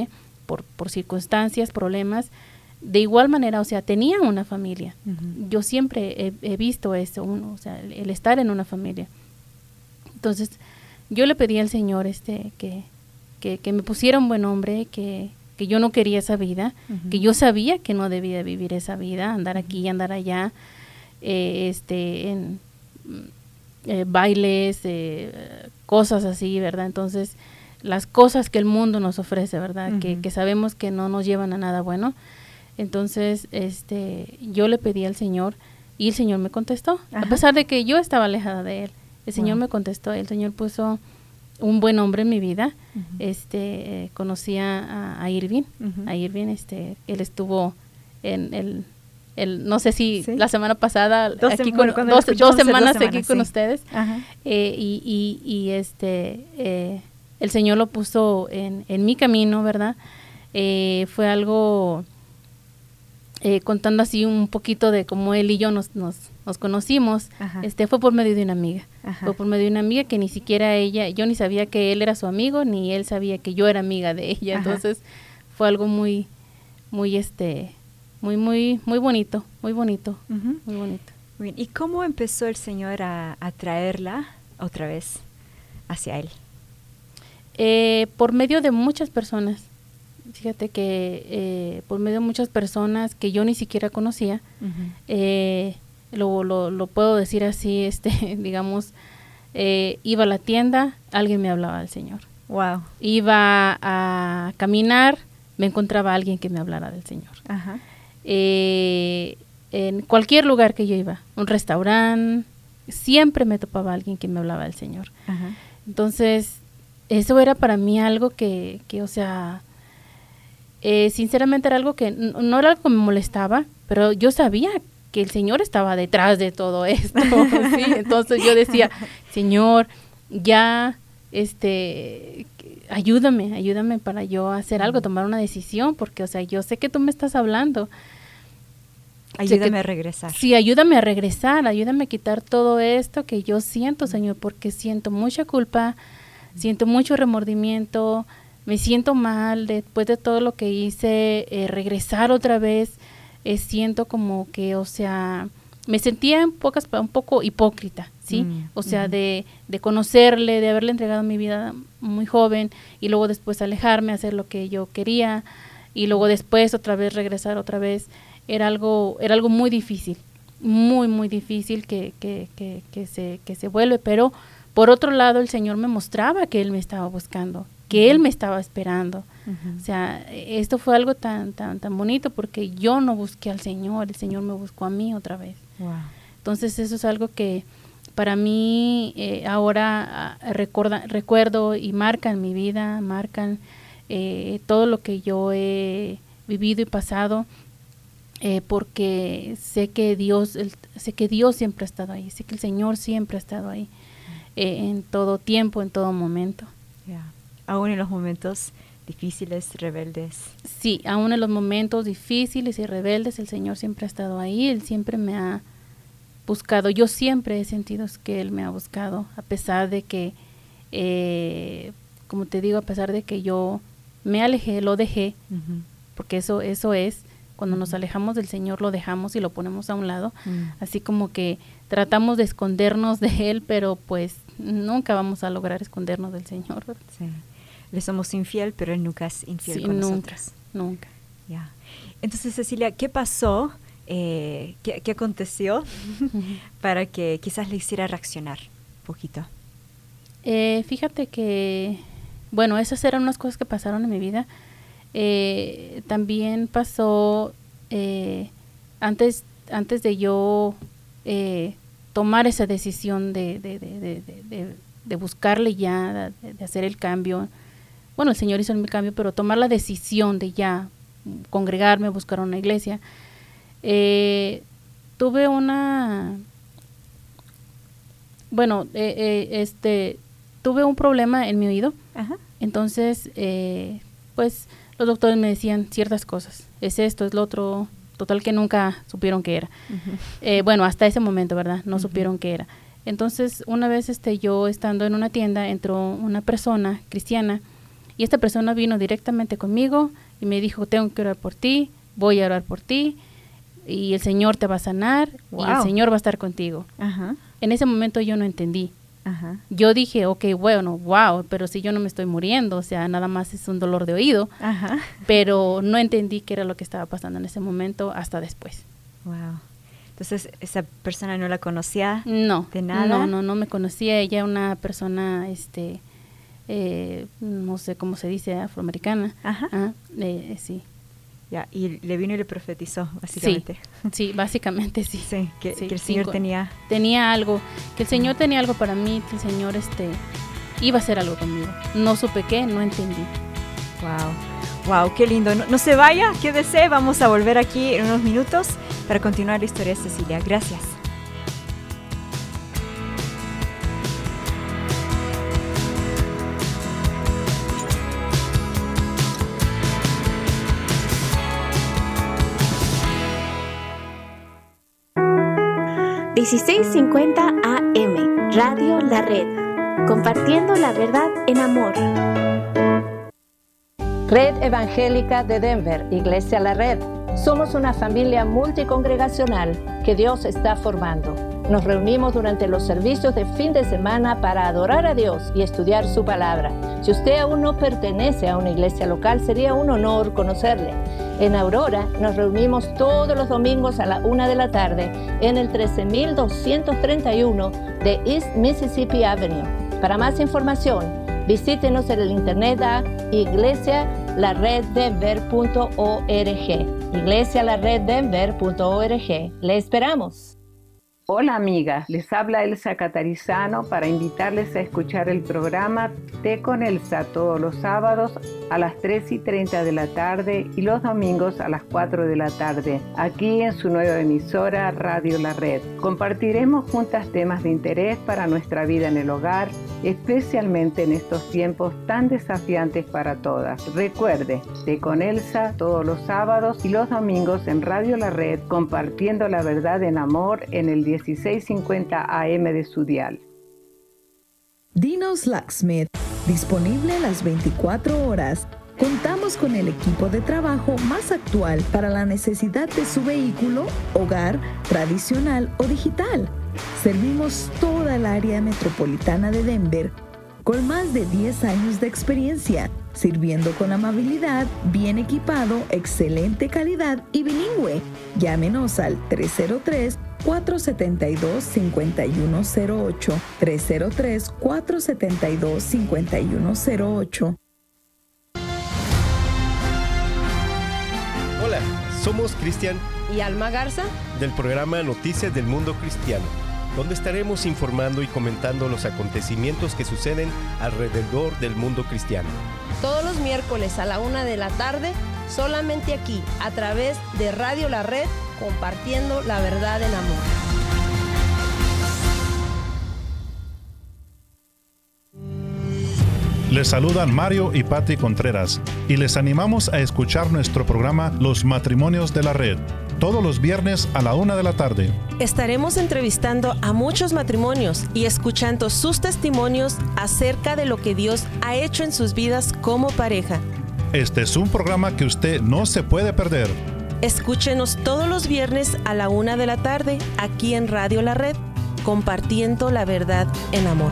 por, por circunstancias, problemas, de igual manera, o sea, tenían una familia. Uh-huh. Yo siempre he, he visto eso, uno, o sea, el, el estar en una familia. Entonces, yo le pedí al Señor este que, que, que me pusiera un buen hombre, que, que yo no quería esa vida, uh-huh. que yo sabía que no debía vivir esa vida, andar aquí y andar allá, eh, este, en eh, bailes, eh, cosas así, ¿verdad? Entonces, las cosas que el mundo nos ofrece, ¿verdad? Uh-huh. Que, que sabemos que no nos llevan a nada bueno. Entonces, este, yo le pedí al Señor y el Señor me contestó, Ajá. a pesar de que yo estaba alejada de Él. El Señor wow. me contestó, el Señor puso un buen hombre en mi vida. Uh-huh. Este, eh, conocí a, a Irving, uh-huh. a Irving, este, él estuvo en el, el no sé si ¿Sí? la semana pasada, dos aquí con, bueno, dos, dos semanas dos aquí sí. con ustedes, eh, y, y, y este, eh, el Señor lo puso en, en mi camino, ¿verdad? Eh, fue algo... Eh, contando así un poquito de cómo él y yo nos, nos, nos conocimos, Ajá. este fue por medio de una amiga, Ajá. fue por medio de una amiga que ni siquiera ella, yo ni sabía que él era su amigo, ni él sabía que yo era amiga de ella, Ajá. entonces fue algo muy, muy este, muy, muy, muy bonito, muy bonito, uh-huh. muy bonito. Bien. ¿Y cómo empezó el Señor a, a traerla otra vez hacia Él? Eh, por medio de muchas personas. Fíjate que eh, por medio de muchas personas que yo ni siquiera conocía, uh-huh. eh, lo, lo, lo puedo decir así, este, digamos, eh, iba a la tienda, alguien me hablaba del Señor. Wow. Iba a caminar, me encontraba alguien que me hablara del Señor. Uh-huh. Eh, en cualquier lugar que yo iba, un restaurante, siempre me topaba alguien que me hablaba del Señor. Uh-huh. Entonces, eso era para mí algo que, que o sea... Eh, sinceramente era algo que no, no era algo que me molestaba, pero yo sabía que el Señor estaba detrás de todo esto, ¿sí? Entonces yo decía, Señor, ya, este, ayúdame, ayúdame para yo hacer algo, tomar una decisión, porque, o sea, yo sé que tú me estás hablando. Ayúdame que, a regresar. Sí, ayúdame a regresar, ayúdame a quitar todo esto que yo siento, Señor, porque siento mucha culpa, siento mucho remordimiento, me siento mal después de todo lo que hice, eh, regresar otra vez, eh, siento como que, o sea, me sentía en pocas, un poco hipócrita, ¿sí? Mm, o sea, mm. de, de conocerle, de haberle entregado mi vida muy joven y luego después alejarme, hacer lo que yo quería y luego después otra vez regresar otra vez. Era algo, era algo muy difícil, muy, muy difícil que, que, que, que, se, que se vuelve, pero por otro lado el Señor me mostraba que Él me estaba buscando, que Él me estaba esperando. Uh-huh. O sea, esto fue algo tan, tan, tan bonito porque yo no busqué al Señor, el Señor me buscó a mí otra vez. Wow. Entonces eso es algo que para mí eh, ahora uh, recuerda, recuerdo y marcan mi vida, marcan eh, todo lo que yo he vivido y pasado, eh, porque sé que Dios, el, sé que Dios siempre ha estado ahí, sé que el Señor siempre ha estado ahí, uh-huh. eh, en todo tiempo, en todo momento. Yeah. Aún en los momentos difíciles, rebeldes. Sí, aún en los momentos difíciles y rebeldes, el Señor siempre ha estado ahí, Él siempre me ha buscado. Yo siempre he sentido que Él me ha buscado, a pesar de que, eh, como te digo, a pesar de que yo me alejé, lo dejé, uh-huh. porque eso, eso es, cuando uh-huh. nos alejamos del Señor, lo dejamos y lo ponemos a un lado, uh-huh. así como que tratamos de escondernos de Él, pero pues nunca vamos a lograr escondernos del Señor. Sí. Le somos infiel, pero Él nunca es infiel sí, con nunca, nosotros. Nunca. Yeah. Entonces, Cecilia, ¿qué pasó? Eh, ¿qué, ¿Qué aconteció uh-huh. para que quizás le hiciera reaccionar un poquito? Eh, fíjate que, bueno, esas eran unas cosas que pasaron en mi vida. Eh, también pasó eh, antes, antes de yo eh, tomar esa decisión de, de, de, de, de, de, de buscarle ya, de, de hacer el cambio. Bueno, el Señor hizo mi cambio, pero tomar la decisión de ya congregarme, buscar una iglesia. Eh, tuve una, bueno, eh, eh, este, tuve un problema en mi oído. Ajá. Entonces, eh, pues, los doctores me decían ciertas cosas. Es esto, es lo otro. Total que nunca supieron qué era. Uh-huh. Eh, bueno, hasta ese momento, ¿verdad? No uh-huh. supieron qué era. Entonces, una vez este, yo estando en una tienda, entró una persona cristiana y esta persona vino directamente conmigo y me dijo, tengo que orar por ti, voy a orar por ti, y el Señor te va a sanar, wow. y el Señor va a estar contigo. Ajá. En ese momento yo no entendí. Ajá. Yo dije, ok, bueno, wow, pero si yo no me estoy muriendo, o sea, nada más es un dolor de oído. Ajá. Pero no entendí qué era lo que estaba pasando en ese momento hasta después. Wow. Entonces, ¿esa persona no la conocía no, de nada? No, no, no me conocía. Ella era una persona, este, eh, no sé cómo se dice, afroamericana. Ajá. Ah, eh, sí. Ya, y le vino y le profetizó, básicamente. Sí, sí, básicamente sí. Sí, que, sí, que el Señor cinco, tenía... Tenía algo, que el Señor tenía algo para mí, que el Señor este, iba a hacer algo conmigo. No supe qué, no entendí. Wow, wow, qué lindo. No, no se vaya, quédese, vamos a volver aquí en unos minutos para continuar la historia de Cecilia. Gracias. dieciséis cincuenta A M, Radio La Red, compartiendo la verdad en amor. Red Evangélica de Denver, Iglesia La Red. Somos una familia multicongregacional que Dios está formando. Nos reunimos durante los servicios de fin de semana para adorar a Dios y estudiar su palabra. Si usted aún no pertenece a una iglesia local, sería un honor conocerle. En Aurora nos reunimos todos los domingos a la una de la tarde en el trece mil doscientos treinta y uno de East Mississippi Avenue. Para más información, visítenos en el internet a iglesia la red denver punto org. iglesia la red denver punto org. Le esperamos. Hola amigas, les habla Elsa Catarizano para invitarles a escuchar el programa Té con Elsa todos los sábados a las tres y treinta de la tarde y los domingos a las cuatro de la tarde, aquí en su nueva emisora Radio La Red. Compartiremos juntas temas de interés para nuestra vida en el hogar, especialmente en estos tiempos tan desafiantes para todas. Recuerde, Té con Elsa todos los sábados y los domingos en Radio La Red, compartiendo la verdad en amor en el dieciséis cincuenta A M de su dial. Dino's Locksmith, disponible las veinticuatro horas. Contamos con el equipo de trabajo más actual para la necesidad de su vehículo, hogar, tradicional o digital. Servimos toda el área metropolitana de Denver con más de diez años de experiencia, sirviendo con amabilidad, bien equipado, excelente calidad y bilingüe. Llámenos al tres cero tres, cuatro siete dos, cinco uno cero ocho, tres cero tres, cuatro siete dos, cinco uno cero ocho. Hola, somos Cristian y Alma Garza del programa Noticias del Mundo Cristiano, donde estaremos informando y comentando los acontecimientos que suceden alrededor del mundo cristiano. Todos los miércoles a la una de la tarde, solamente aquí, a través de Radio La Red, compartiendo la verdad en amor. Les saludan Mario y Patti Contreras y les animamos a escuchar nuestro programa Los Matrimonios de la Red, todos los viernes a la una de la tarde. Estaremos entrevistando a muchos matrimonios y escuchando sus testimonios acerca de lo que Dios ha hecho en sus vidas como pareja. Este es un programa que usted no se puede perder. Escúchenos todos los viernes a la una de la tarde aquí en Radio La Red, compartiendo la verdad en amor.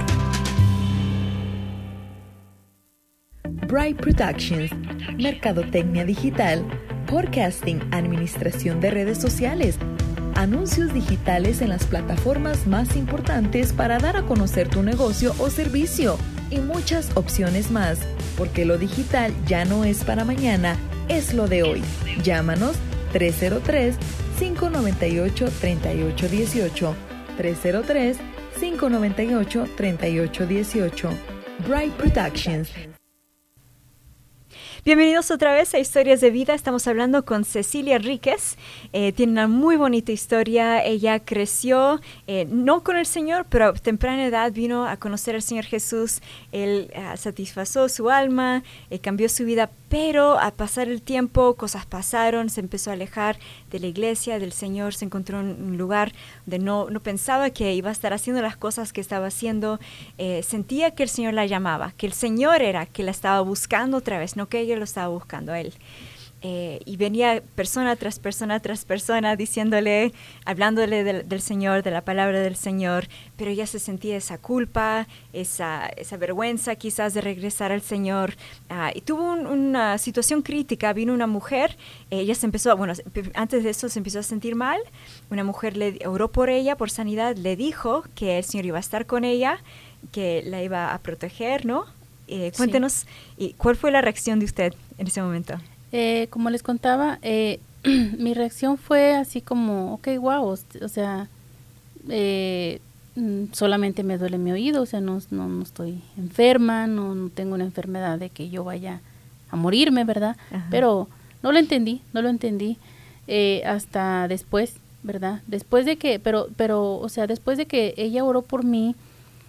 Bright Productions, mercadotecnia digital, podcasting, administración de redes sociales, anuncios digitales en las plataformas más importantes para dar a conocer tu negocio o servicio y muchas opciones más, porque lo digital ya no es para mañana, es lo de hoy. Llámanos tres cero tres, cinco nueve ocho, tres ocho uno ocho, tres cero tres, cinco nueve ocho, tres ocho uno ocho. Bright Productions. Bienvenidos otra vez a Historias de Vida. Estamos hablando con Cecilia Ríquez. Eh, tiene una muy bonita historia. Ella creció, eh, no con el Señor, pero a temprana edad vino a conocer al Señor Jesús. Él uh, satisfazó su alma, eh, cambió su vida, pero al pasar el tiempo, cosas pasaron, se empezó a alejar de la iglesia, del Señor, se encontró en un lugar donde no, no pensaba que iba a estar haciendo las cosas que estaba haciendo. Eh, sentía que el Señor la llamaba, que el Señor era que la estaba buscando otra vez, no que ella lo estaba buscando a él. Eh, y venía persona tras persona tras persona diciéndole, hablándole del, del Señor, de la palabra del Señor, pero ella se sentía esa culpa, esa, esa vergüenza quizás de regresar al Señor. Uh, y tuvo un, una situación crítica, vino una mujer, eh, ella se empezó, bueno, antes de eso se empezó a sentir mal, una mujer le oró por ella, por sanidad, le dijo que el Señor iba a estar con ella, que la iba a proteger, ¿no? Eh, cuéntenos, sí. ¿Y cuál fue la reacción de usted en ese momento? Eh, como les contaba, eh, mi reacción fue así como, ok, wow, o sea, eh, solamente me duele mi oído, o sea, no, no, no estoy enferma, no, no tengo una enfermedad de que yo vaya a morirme, ¿verdad? Ajá. Pero no lo entendí, no lo entendí eh, hasta después, ¿verdad? Después de que, pero, pero, o sea, después de que ella oró por mí,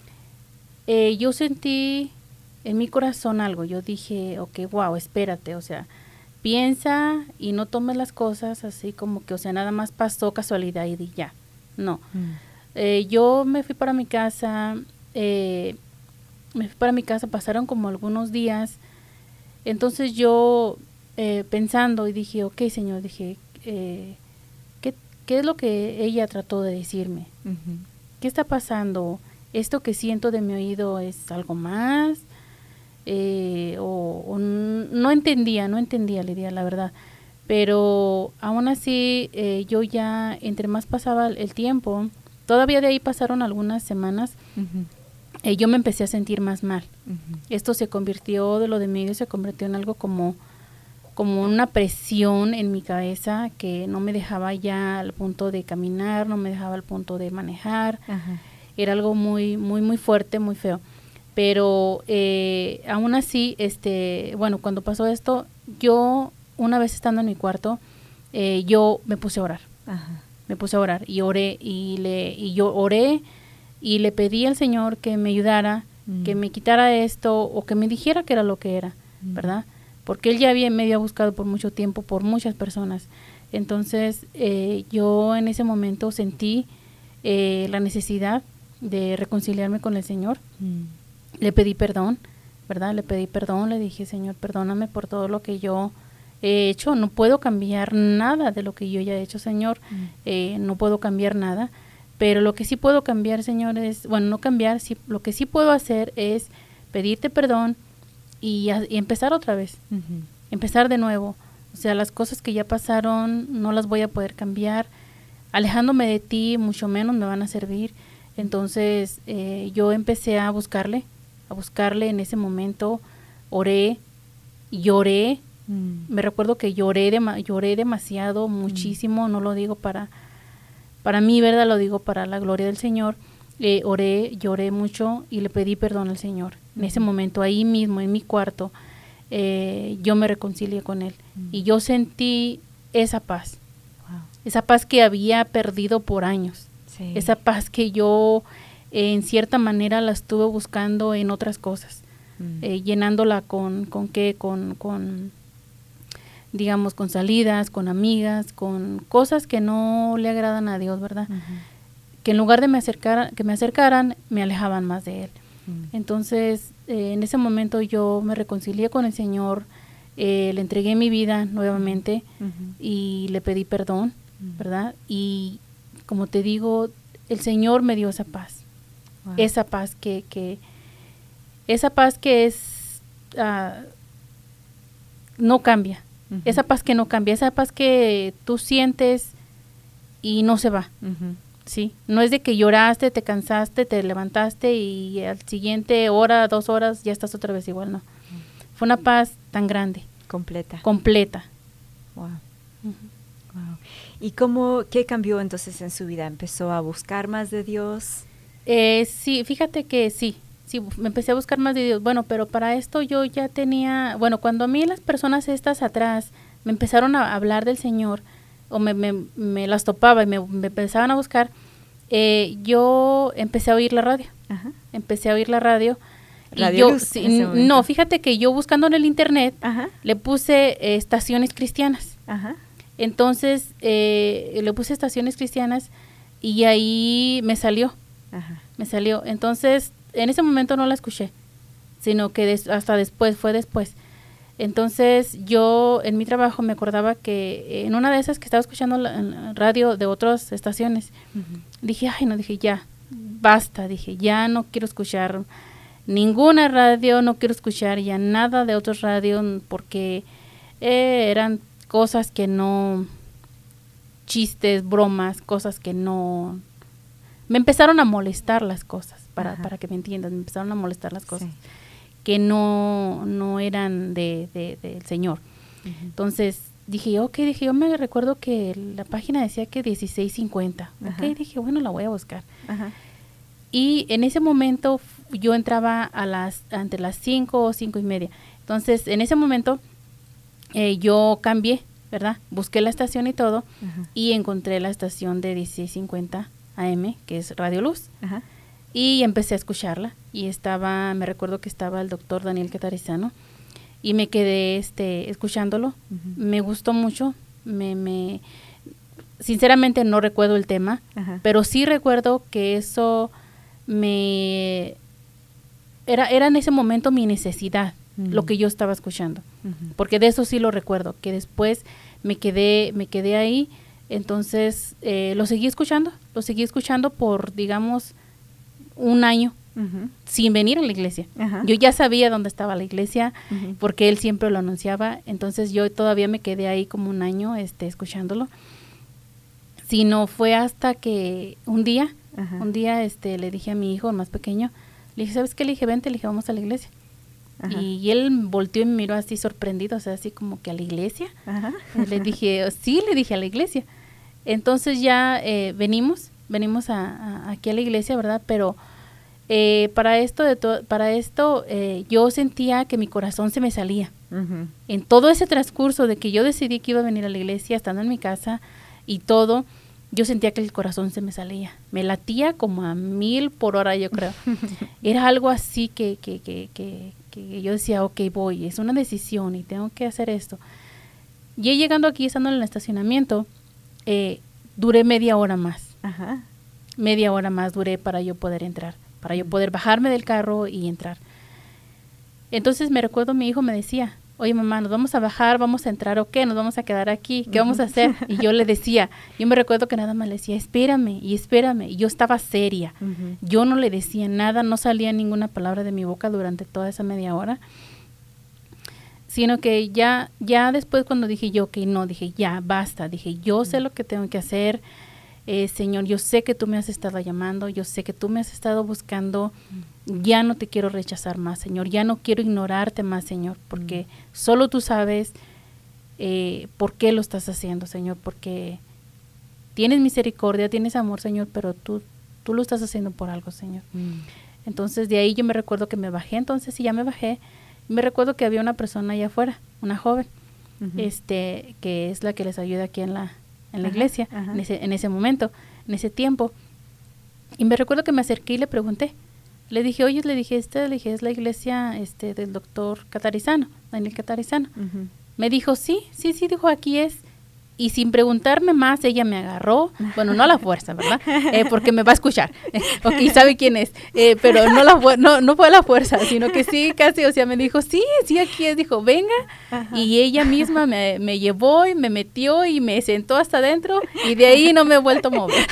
eh, yo sentí en mi corazón algo, yo dije, ok, wow, espérate, o sea, piensa y no tomes las cosas así como que, o sea, nada más pasó casualidad y ya, no. Mm. Eh, yo me fui para mi casa, eh, me fui para mi casa, pasaron como algunos días, entonces yo eh, pensando y dije, ok, Señor, dije, eh, ¿qué, ¿qué es lo que ella trató de decirme? Uh-huh. ¿Qué está pasando? ¿Esto que siento de mi oído es algo más? Eh, o, o no entendía, no entendía, Lidia, la verdad, pero aún así eh, yo ya, entre más pasaba el tiempo, todavía de ahí pasaron algunas semanas, uh-huh. eh, yo me empecé a sentir más mal. Uh-huh. Esto se convirtió, de lo de mi oído se convirtió en algo como, como una presión en mi cabeza que no me dejaba ya al punto de caminar, no me dejaba al punto de manejar, uh-huh. Era algo muy, muy, muy fuerte, muy feo. Pero eh, aún así, este, bueno, cuando pasó esto, yo, una vez estando en mi cuarto, eh, yo me puse a orar. Ajá. Me puse a orar y oré y le y yo oré y le pedí al Señor que me ayudara, mm. que me quitara esto o que me dijera qué era lo que era, mm. ¿verdad? Porque Él ya había, me había buscado por mucho tiempo, por muchas personas. Entonces, eh, yo en ese momento sentí eh, la necesidad de reconciliarme con el Señor. Mm. Le pedí perdón, ¿verdad? Le pedí perdón, le dije, Señor, perdóname por todo lo que yo he hecho. No puedo cambiar nada de lo que yo ya he hecho, Señor. Mm. Eh, no puedo cambiar nada. Pero lo que sí puedo cambiar, Señor, es, bueno, no cambiar, sí, lo que sí puedo hacer es pedirte perdón y, a, y empezar otra vez. Uh-huh. Empezar de nuevo. O sea, las cosas que ya pasaron no las voy a poder cambiar. Alejándome de ti, mucho menos me van a servir. Entonces, eh, yo empecé a buscarle. a buscarle en ese momento, oré, lloré, mm. me recuerdo que lloré, de, lloré demasiado, muchísimo, mm. no lo digo para, para mí, ¿verdad? Lo digo para la gloria del Señor, eh, oré, lloré mucho y le pedí perdón al Señor. Mm. En ese momento, ahí mismo, en mi cuarto, eh, yo me reconcilié con Él mm. y yo sentí esa paz, wow. esa paz que había perdido por años, sí. esa paz que yo... en cierta manera la estuve buscando en otras cosas, mm. eh, llenándola con, con qué, con, con, digamos, con salidas, con amigas, con cosas que no le agradan a Dios, ¿verdad? Uh-huh. Que en lugar de me acercar, que me acercaran, me alejaban más de Él. Mm. Entonces, eh, en ese momento yo me reconcilié con el Señor, eh, le entregué mi vida nuevamente uh-huh. y le pedí perdón, uh-huh. ¿verdad? Y como te digo, el Señor me dio esa paz. Wow. Esa paz que, que, esa paz que es, uh, no cambia, uh-huh. esa paz que no cambia, esa paz que tú sientes y no se va, uh-huh. ¿sí? No es de que lloraste, te cansaste, te levantaste y al siguiente hora, dos horas, ya estás otra vez igual, no. Uh-huh. Fue una paz tan grande. Completa. Completa. Wow. Uh-huh. Wow. ¿Y cómo, qué cambió entonces en su vida? ¿Empezó a buscar más de Dios? Eh, sí, fíjate que sí, sí, me empecé a buscar más de Dios. Bueno, pero para esto yo ya tenía, bueno, cuando a mí las personas estas atrás me empezaron a hablar del Señor, o me, me, me las topaba y me, me empezaban a buscar, eh, yo empecé a oír la radio. Ajá. Empecé a oír la radio. Radio yo, Luz, sí, no, fíjate que yo buscando en el internet, ajá. le puse eh, estaciones cristianas. Ajá. Entonces, eh, le puse estaciones cristianas y ahí me salió. Ajá. Me salió. Entonces, en ese momento no la escuché, sino que des, hasta después, fue después. Entonces yo en mi trabajo me acordaba que en una de esas que estaba escuchando la, la radio de otras estaciones, uh-huh. dije, ay, no, dije, ya, basta, dije, ya no quiero escuchar ninguna radio, no quiero escuchar ya nada de otros radios porque eh, eran cosas que no, chistes, bromas, cosas que no, me empezaron a molestar las cosas, para, para que me entiendas, me empezaron a molestar las cosas. Sí. que no, no eran de, de, del Señor. Uh-huh. Entonces dije, ok, dije, yo me recuerdo que la página decía que dieciséis cincuenta. Uh-huh. Ok, dije, bueno, la voy a buscar. Uh-huh. Y en ese momento yo entraba a las, entre las cinco o cinco y media. Entonces, en ese momento eh, yo cambié, ¿verdad? Busqué la estación y todo, uh-huh. y encontré la estación de dieciséis cincuenta A M, que es Radio Luz. Uh-huh. Y empecé a escucharla y estaba, me recuerdo que estaba el doctor Daniel Catarizano y me quedé este, escuchándolo. Uh-huh. Me gustó mucho, me, me, sinceramente no recuerdo el tema, uh-huh. pero sí recuerdo que eso me, era, era en ese momento mi necesidad, uh-huh. lo que yo estaba escuchando, uh-huh. porque de eso sí lo recuerdo, que después me quedé, me quedé ahí, entonces eh, lo seguí escuchando, lo seguí escuchando por, digamos, un año, uh-huh. sin venir a la iglesia. Uh-huh. Yo ya sabía dónde estaba la iglesia, uh-huh. porque él siempre lo anunciaba, entonces yo todavía me quedé ahí como un año este, escuchándolo. Sino fue hasta que un día, uh-huh. un día este, le dije a mi hijo, el más pequeño, le dije, ¿sabes qué? Le dije, vente, le dije, vamos a la iglesia. Uh-huh. Y, y él volteó y me miró así sorprendido, o sea, así como que a la iglesia. Uh-huh. Le dije, sí, le dije a la iglesia. Entonces ya eh, venimos, venimos a, a, aquí a la iglesia, ¿verdad? Pero eh, para esto, de to- para esto eh, yo sentía que mi corazón se me salía. Uh-huh. En todo ese transcurso de que yo decidí que iba a venir a la iglesia, estando en mi casa y todo, yo sentía que el corazón se me salía. Me latía como a mil por hora, yo creo. Era algo así que, que, que, que, que yo decía, ok, voy, es una decisión y tengo que hacer esto. Y llegando aquí, estando en el estacionamiento, eh, duré media hora más. Ajá. Media hora más duré para yo poder entrar, para yo poder bajarme del carro y entrar. Entonces me recuerdo, mi hijo me decía, oye mamá, ¿nos vamos a bajar, vamos a entrar o qué? ¿Nos vamos a quedar aquí? ¿Qué vamos a hacer? Y yo le decía, yo me recuerdo que nada más le decía, espérame y espérame. Y yo estaba seria. Uh-huh. Yo no le decía nada, no salía ninguna palabra de mi boca durante toda esa media hora. Sino que ya, ya después cuando dije yo, que no, dije ya, basta. Dije, yo sé lo que tengo que hacer. Eh, Señor, yo sé que tú me has estado llamando, yo sé que tú me has estado buscando, ya no te quiero rechazar más, Señor, ya no quiero ignorarte más, Señor, porque mm. solo tú sabes eh, por qué lo estás haciendo, Señor, porque tienes misericordia, tienes amor, Señor, pero tú, tú lo estás haciendo por algo, Señor. Mm. Entonces de ahí yo me recuerdo que me bajé, entonces sí, ya me bajé, me recuerdo que había una persona allá afuera, una joven, uh-huh. este, que es la que les ayuda aquí en la en la ajá, iglesia, ajá. En, ese, en ese momento, en ese tiempo. Y me recuerdo que me acerqué y le pregunté. Le dije, oye, le dije, esta, le dije, es la iglesia este, del doctor Catarizano, Daniel Catarizano. Uh-huh. Me dijo, sí, sí, sí, dijo, aquí es. Y sin preguntarme más, ella me agarró, bueno, no a la fuerza, ¿verdad? Eh, porque me va a escuchar, eh, ok, sabe quién es, eh, pero no, la fu- no, no fue a la fuerza, sino que sí, casi, o sea, me dijo, sí, sí, aquí es, dijo, venga, ajá. Y ella misma me, me llevó y me metió y me sentó hasta adentro y de ahí no me he vuelto a mover.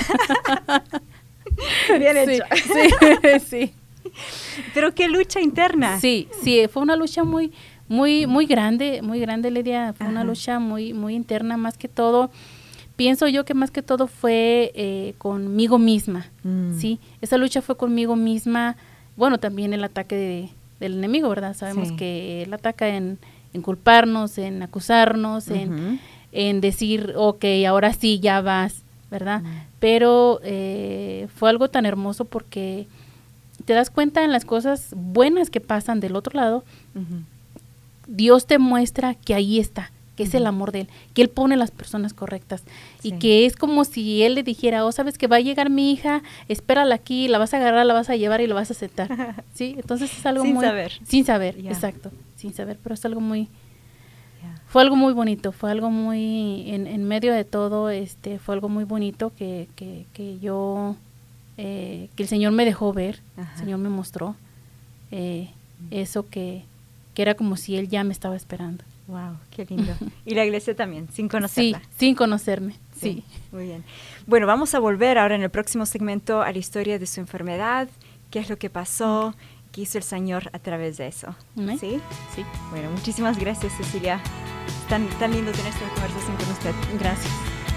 Bien hecho. Sí, sí, sí. Pero qué lucha interna. Sí, sí, fue una lucha muy... muy muy grande, muy grande, Lidia, fue Ajá. una lucha muy muy interna, más que todo, pienso yo que más que todo fue eh, conmigo misma, mm. sí, esa lucha fue conmigo misma, bueno, también el ataque de, del enemigo, ¿verdad? Sabemos sí. que él ataca en, en culparnos, en acusarnos, uh-huh. en, en decir, ok, ahora sí, ya vas, ¿verdad? Uh-huh. Pero eh, fue algo tan hermoso porque te das cuenta en las cosas buenas que pasan del otro lado, uh-huh. Dios te muestra que ahí está, que uh-huh. es el amor de Él, que Él pone las personas correctas sí. y que es como si Él le dijera, oh, sabes que va a llegar mi hija, espérala aquí, la vas a agarrar, la vas a llevar y la vas a sentar, ¿sí? Entonces es algo sin muy... saber. Sin saber, yeah. exacto, sin saber, pero es algo muy... Yeah. Fue algo muy bonito, fue algo muy... En, en medio de todo, este, fue algo muy bonito que, que, que yo... Eh, que el Señor me dejó ver, uh-huh. el Señor me mostró eh, uh-huh. eso que... que era como si él ya me estaba esperando. Wow, qué lindo. Y la iglesia también, sin conocerla. Sí, sin conocerme, sí. sí. Muy bien. Bueno, vamos a volver ahora en el próximo segmento a la historia de su enfermedad, qué es lo que pasó, qué hizo el Señor a través de eso. ¿Mm? ¿Sí? Sí. Bueno, muchísimas gracias, Cecilia. Tan, tan lindo tener esta conversación con usted. Gracias.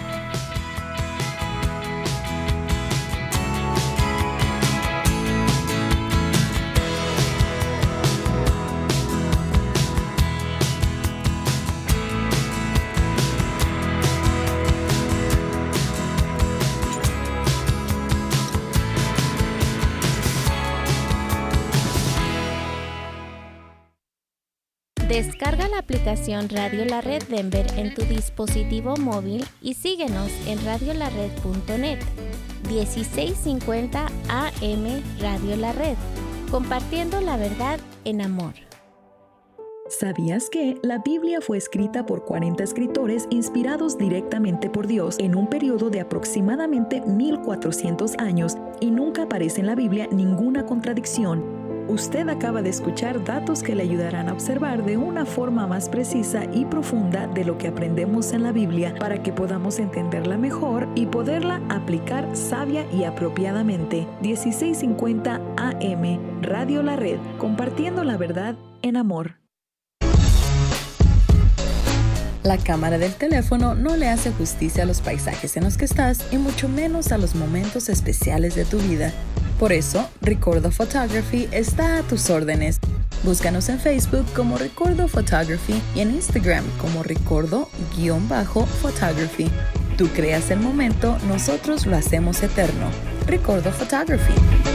Descarga la aplicación Radio La Red Denver en tu dispositivo móvil y síguenos en radio la red punto net. dieciséis cincuenta A M Radio La Red, compartiendo la verdad en amor. ¿Sabías que la Biblia fue escrita por cuarenta escritores inspirados directamente por Dios en un periodo de aproximadamente mil cuatrocientos años y nunca aparece en la Biblia ninguna contradicción? Usted acaba de escuchar datos que le ayudarán a observar de una forma más precisa y profunda de lo que aprendemos en la Biblia para que podamos entenderla mejor y poderla aplicar sabia y apropiadamente. dieciséis cincuenta A M Radio La Red, compartiendo la verdad en amor. La cámara del teléfono no le hace justicia a los paisajes en los que estás y mucho menos a los momentos especiales de tu vida. Por eso, Recordo Photography está a tus órdenes. Búscanos en Facebook como Recordo Photography y en Instagram como Recordo-Photography. Tú creas el momento, nosotros lo hacemos eterno. Recordo Photography.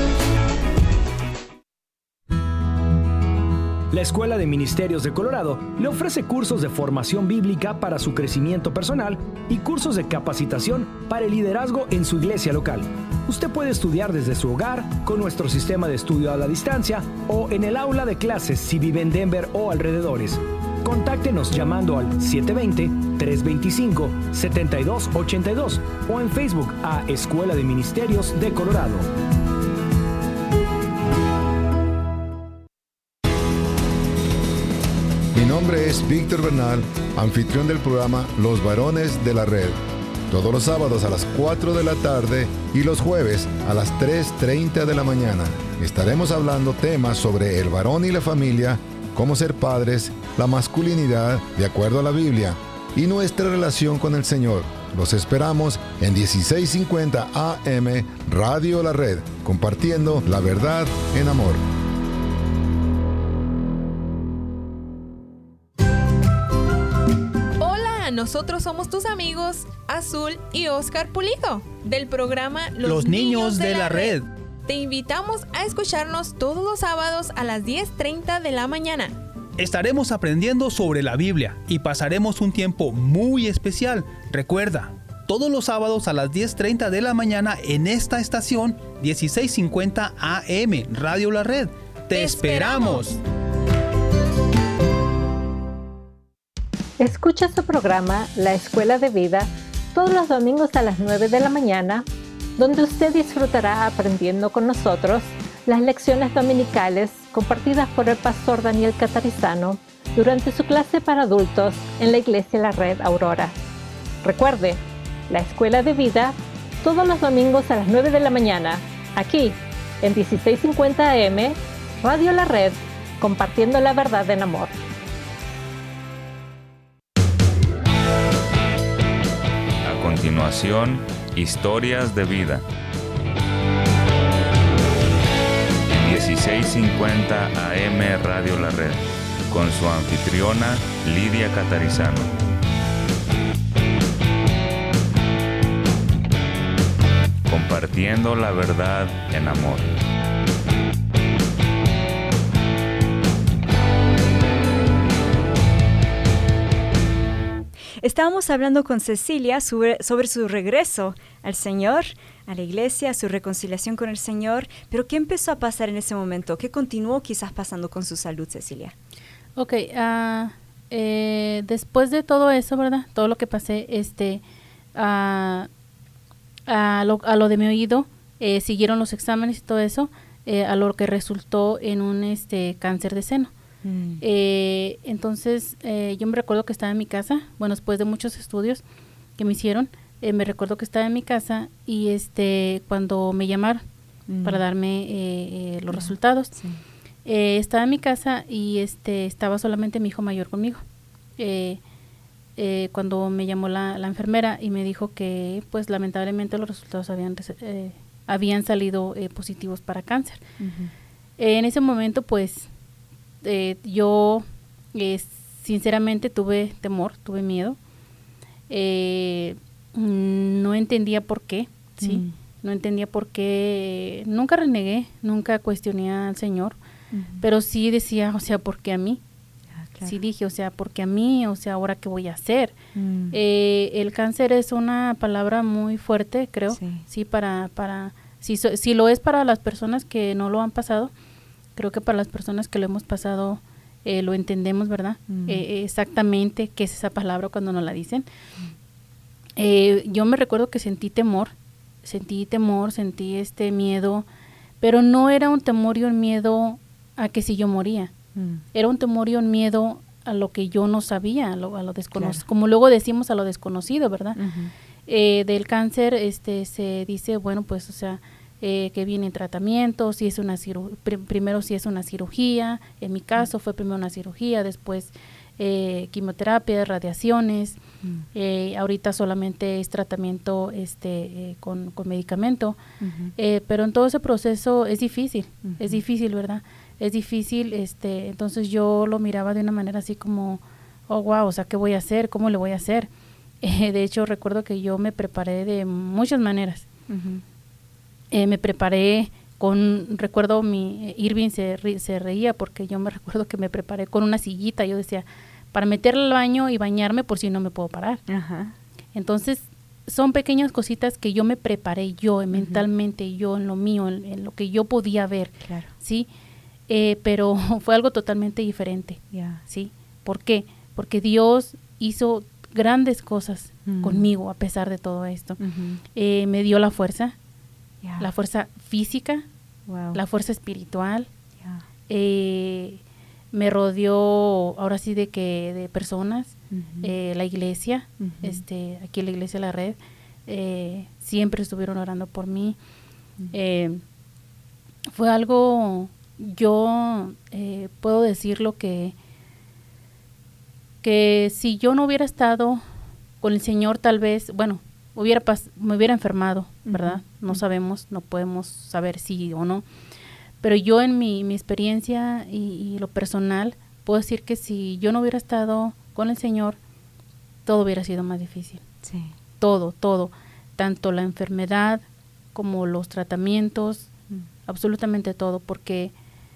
La Escuela de Ministerios de Colorado le ofrece cursos de formación bíblica para su crecimiento personal y cursos de capacitación para el liderazgo en su iglesia local. Usted puede estudiar desde su hogar, con nuestro sistema de estudio a la distancia o en el aula de clases si vive en Denver o alrededores. Contáctenos llamando al siete dos cero, tres dos cinco, siete dos ocho dos o en Facebook a Escuela de Ministerios de Colorado. Mi nombre es Víctor Bernal, anfitrión del programa Los Varones de la Red. Todos los sábados a las cuatro de la tarde y los jueves a las tres treinta de la mañana estaremos hablando temas sobre el varón y la familia, cómo ser padres, la masculinidad de acuerdo a la Biblia y nuestra relación con el Señor. Los esperamos en dieciséis cincuenta A M Radio La Red, compartiendo la verdad en amor. Nosotros somos tus amigos Azul y Oscar Pulido del programa Los, los Niños, Niños de, de la Red. Red. Te invitamos a escucharnos todos los sábados a las diez treinta de la mañana. Estaremos aprendiendo sobre la Biblia y pasaremos un tiempo muy especial. Recuerda, todos los sábados a las diez treinta de la mañana en esta estación dieciséis cincuenta A M Radio La Red. ¡Te, Te esperamos! esperamos. Escucha su programa La Escuela de Vida todos los domingos a las nueve de la mañana, donde usted disfrutará aprendiendo con nosotros las lecciones dominicales compartidas por el pastor Daniel Catarizano durante su clase para adultos en la Iglesia La Red Aurora. Recuerde, La Escuela de Vida todos los domingos a las nueve de la mañana, aquí en dieciséis cincuenta A M Radio La Red, compartiendo la verdad en amor. A continuación, historias de vida. dieciséis cincuenta A M Radio La Red, con su anfitriona Lidia Catarizano. Compartiendo la verdad en amor. Estábamos hablando con Cecilia sobre, sobre su regreso al Señor, a la iglesia, su reconciliación con el Señor, pero ¿qué empezó a pasar en ese momento? ¿Qué continuó quizás pasando con su salud, Cecilia? Ok, uh, eh, después de todo eso, ¿verdad? Todo lo que pasé, este, uh, a, lo, a lo de mi oído, eh, siguieron los exámenes y todo eso, eh, a lo que resultó en un este cáncer de seno. Mm. Eh, entonces, eh, yo me recuerdo que estaba en mi casa, bueno, después de muchos estudios que me hicieron, eh, me recuerdo que estaba en mi casa y este cuando me llamaron mm. para darme eh, eh, los yeah. resultados, sí. eh, estaba en mi casa y este estaba solamente mi hijo mayor conmigo. Eh, eh, cuando me llamó la, la enfermera y me dijo que, pues, lamentablemente los resultados habían eh, habían salido eh, positivos para cáncer. Uh-huh. Eh, en ese momento, pues, eh, yo eh, sinceramente tuve temor, tuve miedo. Eh, no entendía por qué, ¿sí? Mm. No entendía por qué. Nunca renegué, nunca cuestioné al Señor, uh-huh. pero sí decía, o sea, ¿por qué a mí? Ah, claro. Sí dije, o sea, ¿por qué a mí? O sea, ¿ahora qué voy a hacer? Mm. Eh, el cáncer es una palabra muy fuerte, creo, sí, sí para, para, si, so, si lo es para las personas que no lo han pasado, creo que para las personas que lo hemos pasado eh, lo entendemos, ¿verdad? Mm. Eh, exactamente qué es esa palabra cuando nos la dicen. Mm. Eh, yo me recuerdo que sentí temor, sentí temor, sentí este miedo, pero no era un temor y un miedo a que si yo moría, mm. era un temor y un miedo a lo que yo no sabía, a lo, a lo desconocido, claro. como luego decimos a lo desconocido, ¿verdad? Uh-huh. Eh, del cáncer este se dice, bueno, pues, o sea, eh, que viene tratamiento, si es una ciru- pr- primero si es una cirugía, en mi caso uh-huh. fue primero una cirugía, después eh, quimioterapia, radiaciones, uh-huh. eh, ahorita solamente es tratamiento este eh, con, con medicamento, uh-huh. eh, pero en todo ese proceso es difícil, uh-huh. es difícil, ¿verdad? Es difícil, este, entonces yo lo miraba de una manera así como, oh, wow, o sea, ¿qué voy a hacer? ¿Cómo le voy a hacer? Eh, de hecho, recuerdo que yo me preparé de muchas maneras. Uh-huh. Eh, me preparé con, recuerdo mi, eh, Irving se, ri, se reía porque yo me recuerdo que me preparé con una sillita, yo decía, para meterle al baño y bañarme por si no me puedo parar. Uh-huh. Entonces, son pequeñas cositas que yo me preparé yo, uh-huh. mentalmente, yo en lo mío, en, en lo que yo podía ver, claro. ¿sí? Eh, pero fue algo totalmente diferente, yeah. ¿sí? ¿Por qué? Porque Dios hizo grandes cosas uh-huh. conmigo a pesar de todo esto. Uh-huh. Eh, me dio la fuerza, yeah. la fuerza física, wow. la fuerza espiritual. Yeah. Eh, me rodeó ahora sí de que de personas, uh-huh. eh, la iglesia, uh-huh. este, aquí la iglesia La Red, eh, siempre estuvieron orando por mí. Uh-huh. Eh, fue algo... Yo eh, puedo decirlo que que si yo no hubiera estado con el Señor, tal vez, bueno, hubiera pas- me hubiera enfermado, ¿verdad? Uh-huh. No sabemos, no podemos saber si o no. Pero yo en mi, mi experiencia y, y lo personal, puedo decir que si yo no hubiera estado con el Señor, todo hubiera sido más difícil. Sí. Todo, todo. Tanto la enfermedad como los tratamientos, uh-huh. absolutamente todo, porque...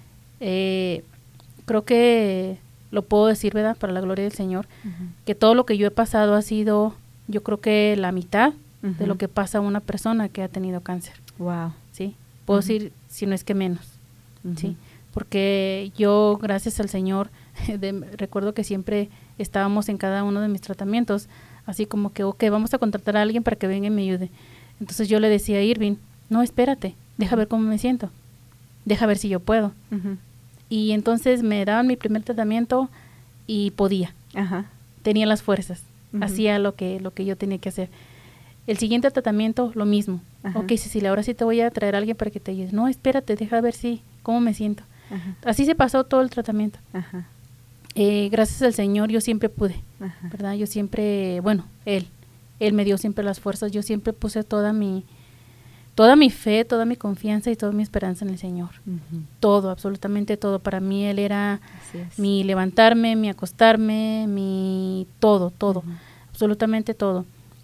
Eh, creo que lo puedo decir, ¿verdad? Para la gloria del Señor, uh-huh. que todo lo que yo he pasado ha sido, yo creo que la mitad uh-huh. de lo que pasa a una persona que ha tenido cáncer. Wow. ¿Sí? Puedo uh-huh. decir, si no es que menos, uh-huh. ¿sí? Porque yo, gracias al Señor, de, recuerdo que siempre estábamos en cada uno de mis tratamientos, así como que, ok, vamos a contratar a alguien para que venga y me ayude. Entonces yo le decía a Irving, no, espérate, deja ver cómo me siento, deja ver si yo puedo. Uh-huh. Y entonces me daban mi primer tratamiento y podía. Ajá. Tenía las fuerzas. Uh-huh. Hacía lo que lo que yo tenía que hacer. El siguiente tratamiento, lo mismo. Ajá. Ok, Cecilia, ahora sí te voy a traer a alguien para que te ayude. No, espérate, deja ver si, cómo me siento. Ajá. Así se pasó todo el tratamiento. Ajá. Eh, gracias al Señor yo siempre pude. Ajá. ¿Verdad? Yo siempre, bueno, Él. Él me dio siempre las fuerzas. Yo siempre puse toda mi... toda mi fe, toda mi confianza y toda mi esperanza en el Señor. Uh-huh. Todo, absolutamente todo. Para mí Él era mi levantarme, mi acostarme, mi todo, todo. Uh-huh. Absolutamente todo.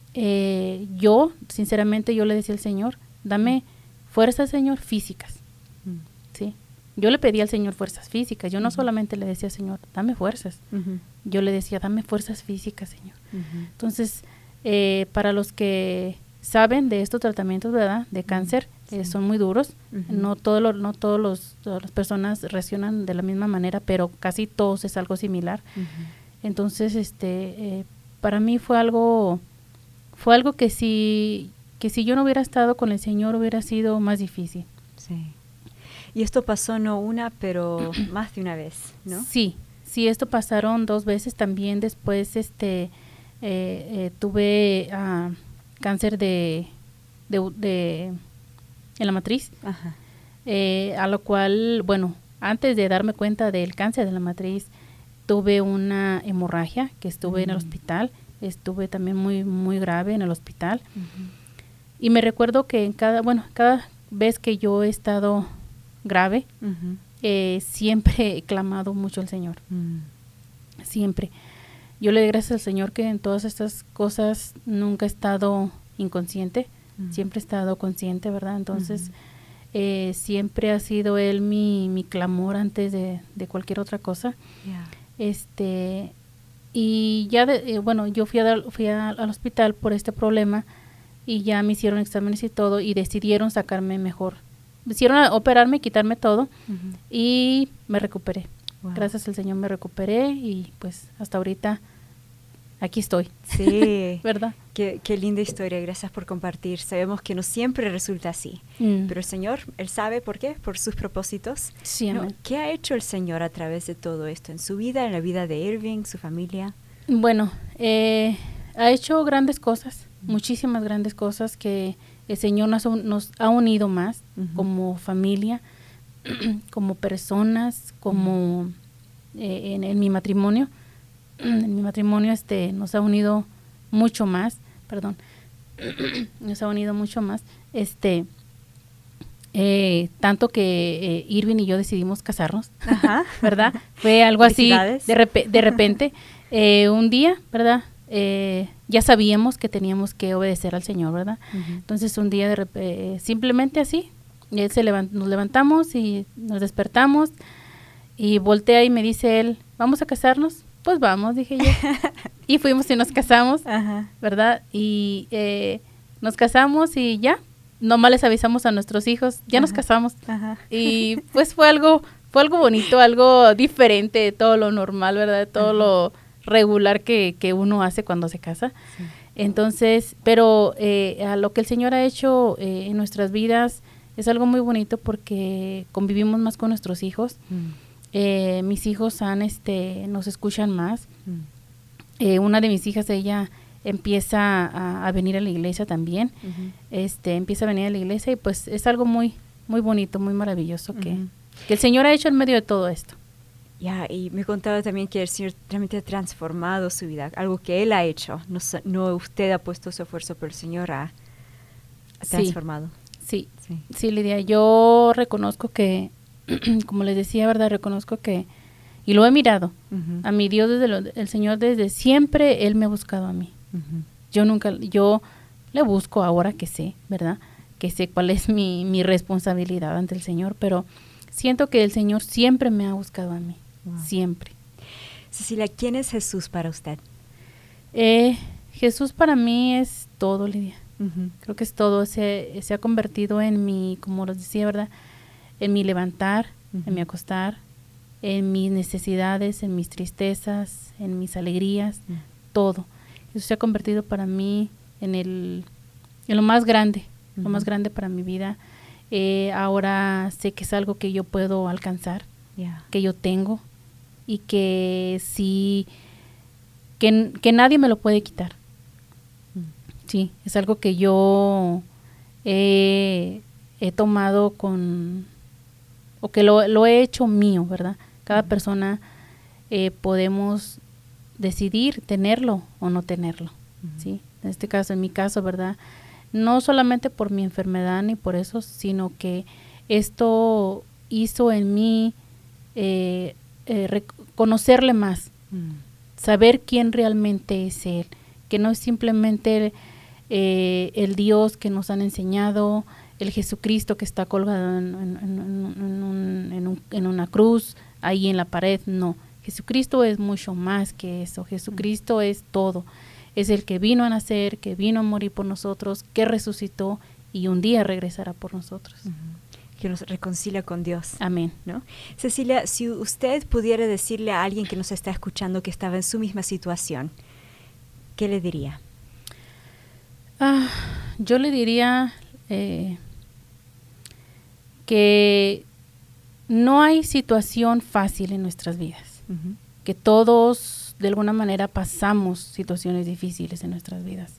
Eh, yo, sinceramente, yo le decía al Señor, dame fuerzas, Señor, físicas. Uh-huh. ¿Sí? Yo le pedí al Señor fuerzas físicas. Yo no uh-huh. solamente le decía al Señor, dame fuerzas. Uh-huh. Yo le decía, dame fuerzas físicas, Señor. Uh-huh. Entonces, eh, para los que... saben de estos tratamientos, ¿verdad? De cáncer, sí. eh, son muy duros. Uh-huh. No todos los, no todos los, todas las personas reaccionan de la misma manera, pero casi todos es algo similar. Uh-huh. Entonces, este, eh, para mí fue algo, fue algo que si, que si yo no hubiera estado con el Señor hubiera sido más difícil. Sí. Y esto pasó no una, pero más de una vez, ¿no? Sí, sí, esto pasaron dos veces también. Después este, eh, eh, tuve uh, cáncer de, de, de en la matriz, Ajá. Eh, a lo cual, bueno, antes de darme cuenta del cáncer de la matriz, tuve una hemorragia, que estuve uh-huh. en el hospital, estuve también muy, muy grave en el hospital. Uh-huh. Y me recuerdo que en cada, bueno, cada vez que yo he estado grave, uh-huh. eh, siempre he clamado mucho al Señor. Uh-huh. Siempre. Yo le doy gracias al Señor que en todas estas cosas nunca he estado inconsciente, uh-huh. siempre he estado consciente, ¿verdad? Entonces, uh-huh. eh, siempre ha sido Él mi, mi clamor antes de, de cualquier otra cosa. Yeah. Este, y ya, de, eh, bueno, yo fui, a, fui a, al hospital por este problema y ya me hicieron exámenes y todo y decidieron sacarme mejor. Decidieron operarme y quitarme todo uh-huh. y me recuperé. Wow. Gracias al Señor me recuperé y pues hasta ahorita aquí estoy. Sí, ¿verdad? Qué, qué linda historia, gracias por compartir. Sabemos que no siempre resulta así, mm. pero el Señor, Él sabe por qué, por sus propósitos. Sí, ¿no? amén. ¿Qué ha hecho el Señor a través de todo esto en su vida, en la vida de Irving, su familia? Bueno, eh, ha hecho grandes cosas, mm. muchísimas grandes cosas que el Señor nos, nos ha unido más uh-huh. como familia, como personas, como uh-huh. eh, en, en mi matrimonio. En mi matrimonio este nos ha unido mucho más, perdón, nos ha unido mucho más, este, eh, tanto que eh, Irving y yo decidimos casarnos, Ajá. ¿verdad? Fue algo así de, rep- de repente, eh, un día, ¿verdad? Eh, ya sabíamos que teníamos que obedecer al Señor, ¿verdad? Uh-huh. Entonces un día de rep- eh, simplemente así, él se levant- nos levantamos y nos despertamos y voltea y me dice él, ¿vamos a casarnos? Pues vamos, dije yo. Y fuimos y nos casamos, Ajá. ¿verdad? Y eh, nos casamos y ya, nomás les avisamos a nuestros hijos, ya Ajá. nos casamos. Ajá. Y pues fue algo, fue algo bonito, algo diferente de todo lo normal, ¿verdad? De todo Ajá. lo regular que, que uno hace cuando se casa. Sí. Entonces, pero eh, a lo que el Señor ha hecho eh, en nuestras vidas es algo muy bonito porque convivimos más con nuestros hijos. Mm. Eh, mis hijos han, este, nos escuchan más. Mm. Eh, una de mis hijas, ella empieza a, a venir a la iglesia también. Uh-huh. Este, empieza a venir a la iglesia y pues es algo muy, muy bonito, muy maravilloso uh-huh. que, que el Señor ha hecho en medio de todo esto. Ya, y me contaba también que el Señor realmente ha transformado su vida, algo que Él ha hecho. No, no usted ha puesto su esfuerzo, pero el Señor ha, ha transformado. Sí, sí, sí, sí, Lidia, yo reconozco que como les decía, verdad, reconozco que, y lo he mirado, uh-huh. a mi Dios, desde lo, el Señor desde siempre, Él me ha buscado a mí. Uh-huh. Yo nunca, yo le busco ahora que sé, ¿verdad? Que sé cuál es mi, mi responsabilidad ante el Señor, pero siento que el Señor siempre me ha buscado a mí, wow. siempre. Cecilia, ¿quién es Jesús para usted? Eh, Jesús para mí es todo, Lidia. Uh-huh. Creo que es todo, se, se ha convertido en mi, como les decía, ¿verdad?, en mi levantar, uh-huh. en mi acostar, en mis necesidades, en mis tristezas, en mis alegrías, uh-huh. todo. Eso se ha convertido para mí en el en lo más grande, uh-huh. lo más grande para mi vida. Eh, ahora sé que es algo que yo puedo alcanzar, yeah. que yo tengo y que sí, que, que nadie me lo puede quitar. Uh-huh. Sí, es algo que yo he, he tomado con... o que lo, lo he hecho mío, ¿verdad? Cada uh-huh. persona eh, podemos decidir tenerlo o no tenerlo, uh-huh. ¿sí? En este caso, en mi caso, ¿verdad? No solamente por mi enfermedad ni por eso, sino que esto hizo en mí eh, eh, reconocerle más, uh-huh. saber quién realmente es Él, que no es simplemente eh, el Dios que nos han enseñado, el Jesucristo que está colgado en, en, en, en, un, en, un, en una cruz, ahí en la pared, no. Jesucristo es mucho más que eso. Jesucristo uh-huh. es todo. Es el que vino a nacer, que vino a morir por nosotros, que resucitó y un día regresará por nosotros. Uh-huh. Que nos reconcilia con Dios. Amén. ¿No? Cecilia, si usted pudiera decirle a alguien que nos está escuchando que estaba en su misma situación, ¿qué le diría? Ah, yo le diría... Eh, que no hay situación fácil en nuestras vidas, uh-huh. que todos de alguna manera pasamos situaciones difíciles en nuestras vidas.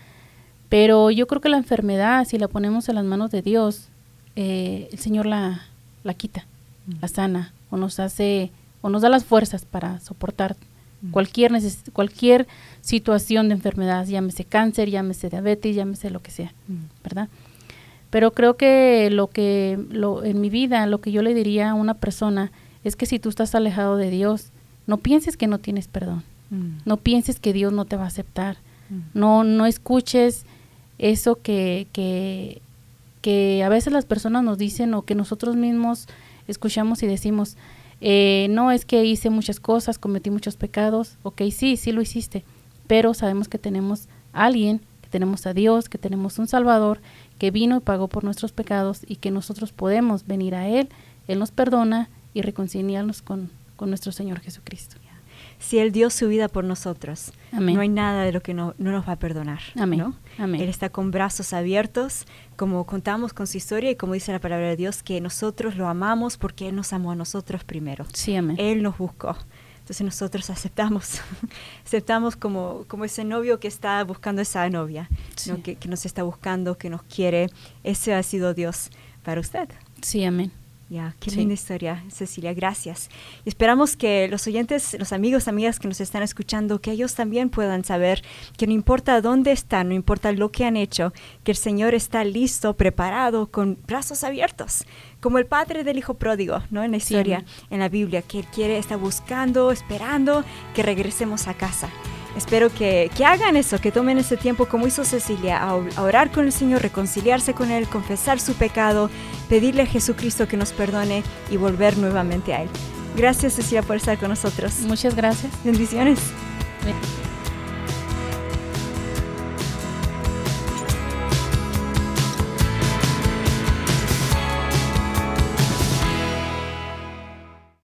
Pero yo creo que la enfermedad, si la ponemos en las manos de Dios, eh, el Señor la, la quita, uh-huh. la sana, o nos hace, o nos da las fuerzas para soportar uh-huh. cualquier neces- cualquier situación de enfermedad, llámese cáncer, llámese diabetes, llámese lo que sea, uh-huh. ¿verdad? Pero creo que lo que lo, en mi vida, lo que yo le diría a una persona es que si tú estás alejado de Dios, no pienses que no tienes perdón, uh-huh. no pienses que Dios no te va a aceptar, uh-huh. no, no escuches eso que, que, que a veces las personas nos dicen o que nosotros mismos escuchamos y decimos, eh, no, es que hice muchas cosas, cometí muchos pecados. Ok, sí, sí lo hiciste, pero sabemos que tenemos a alguien, que tenemos a Dios, que tenemos un Salvador que vino y pagó por nuestros pecados y que nosotros podemos venir a Él, Él nos perdona y reconciliarnos con, con nuestro Señor Jesucristo. Si Él dio su vida por nosotros, Amén. No hay nada de lo que no, no nos va a perdonar. Amén. ¿no? Amén. Él está con brazos abiertos, como contamos con su historia y como dice la palabra de Dios, que nosotros lo amamos porque Él nos amó a nosotros primero. Sí, amén. Él nos buscó. Entonces nosotros aceptamos, aceptamos como, como ese novio que está buscando esa novia, sí. ¿no? que, que nos está buscando, que nos quiere. Ese ha sido Dios para usted. Sí, amén. Ya, qué sí. linda historia, Cecilia, gracias. Y esperamos que los oyentes, los amigos, amigas que nos están escuchando, que ellos también puedan saber que no importa dónde están, no importa lo que han hecho, que el Señor está listo, preparado, con brazos abiertos, como el padre del hijo pródigo, ¿no? En la historia, sí. en la Biblia, que Él quiere, está buscando, esperando que regresemos a casa. Espero que, que hagan eso, que tomen ese tiempo como hizo Cecilia, a, a orar con el Señor, reconciliarse con Él, confesar su pecado, pedirle a Jesucristo que nos perdone y volver nuevamente a Él. Gracias, Cecilia, por estar con nosotros. Muchas gracias. Bendiciones. Bien.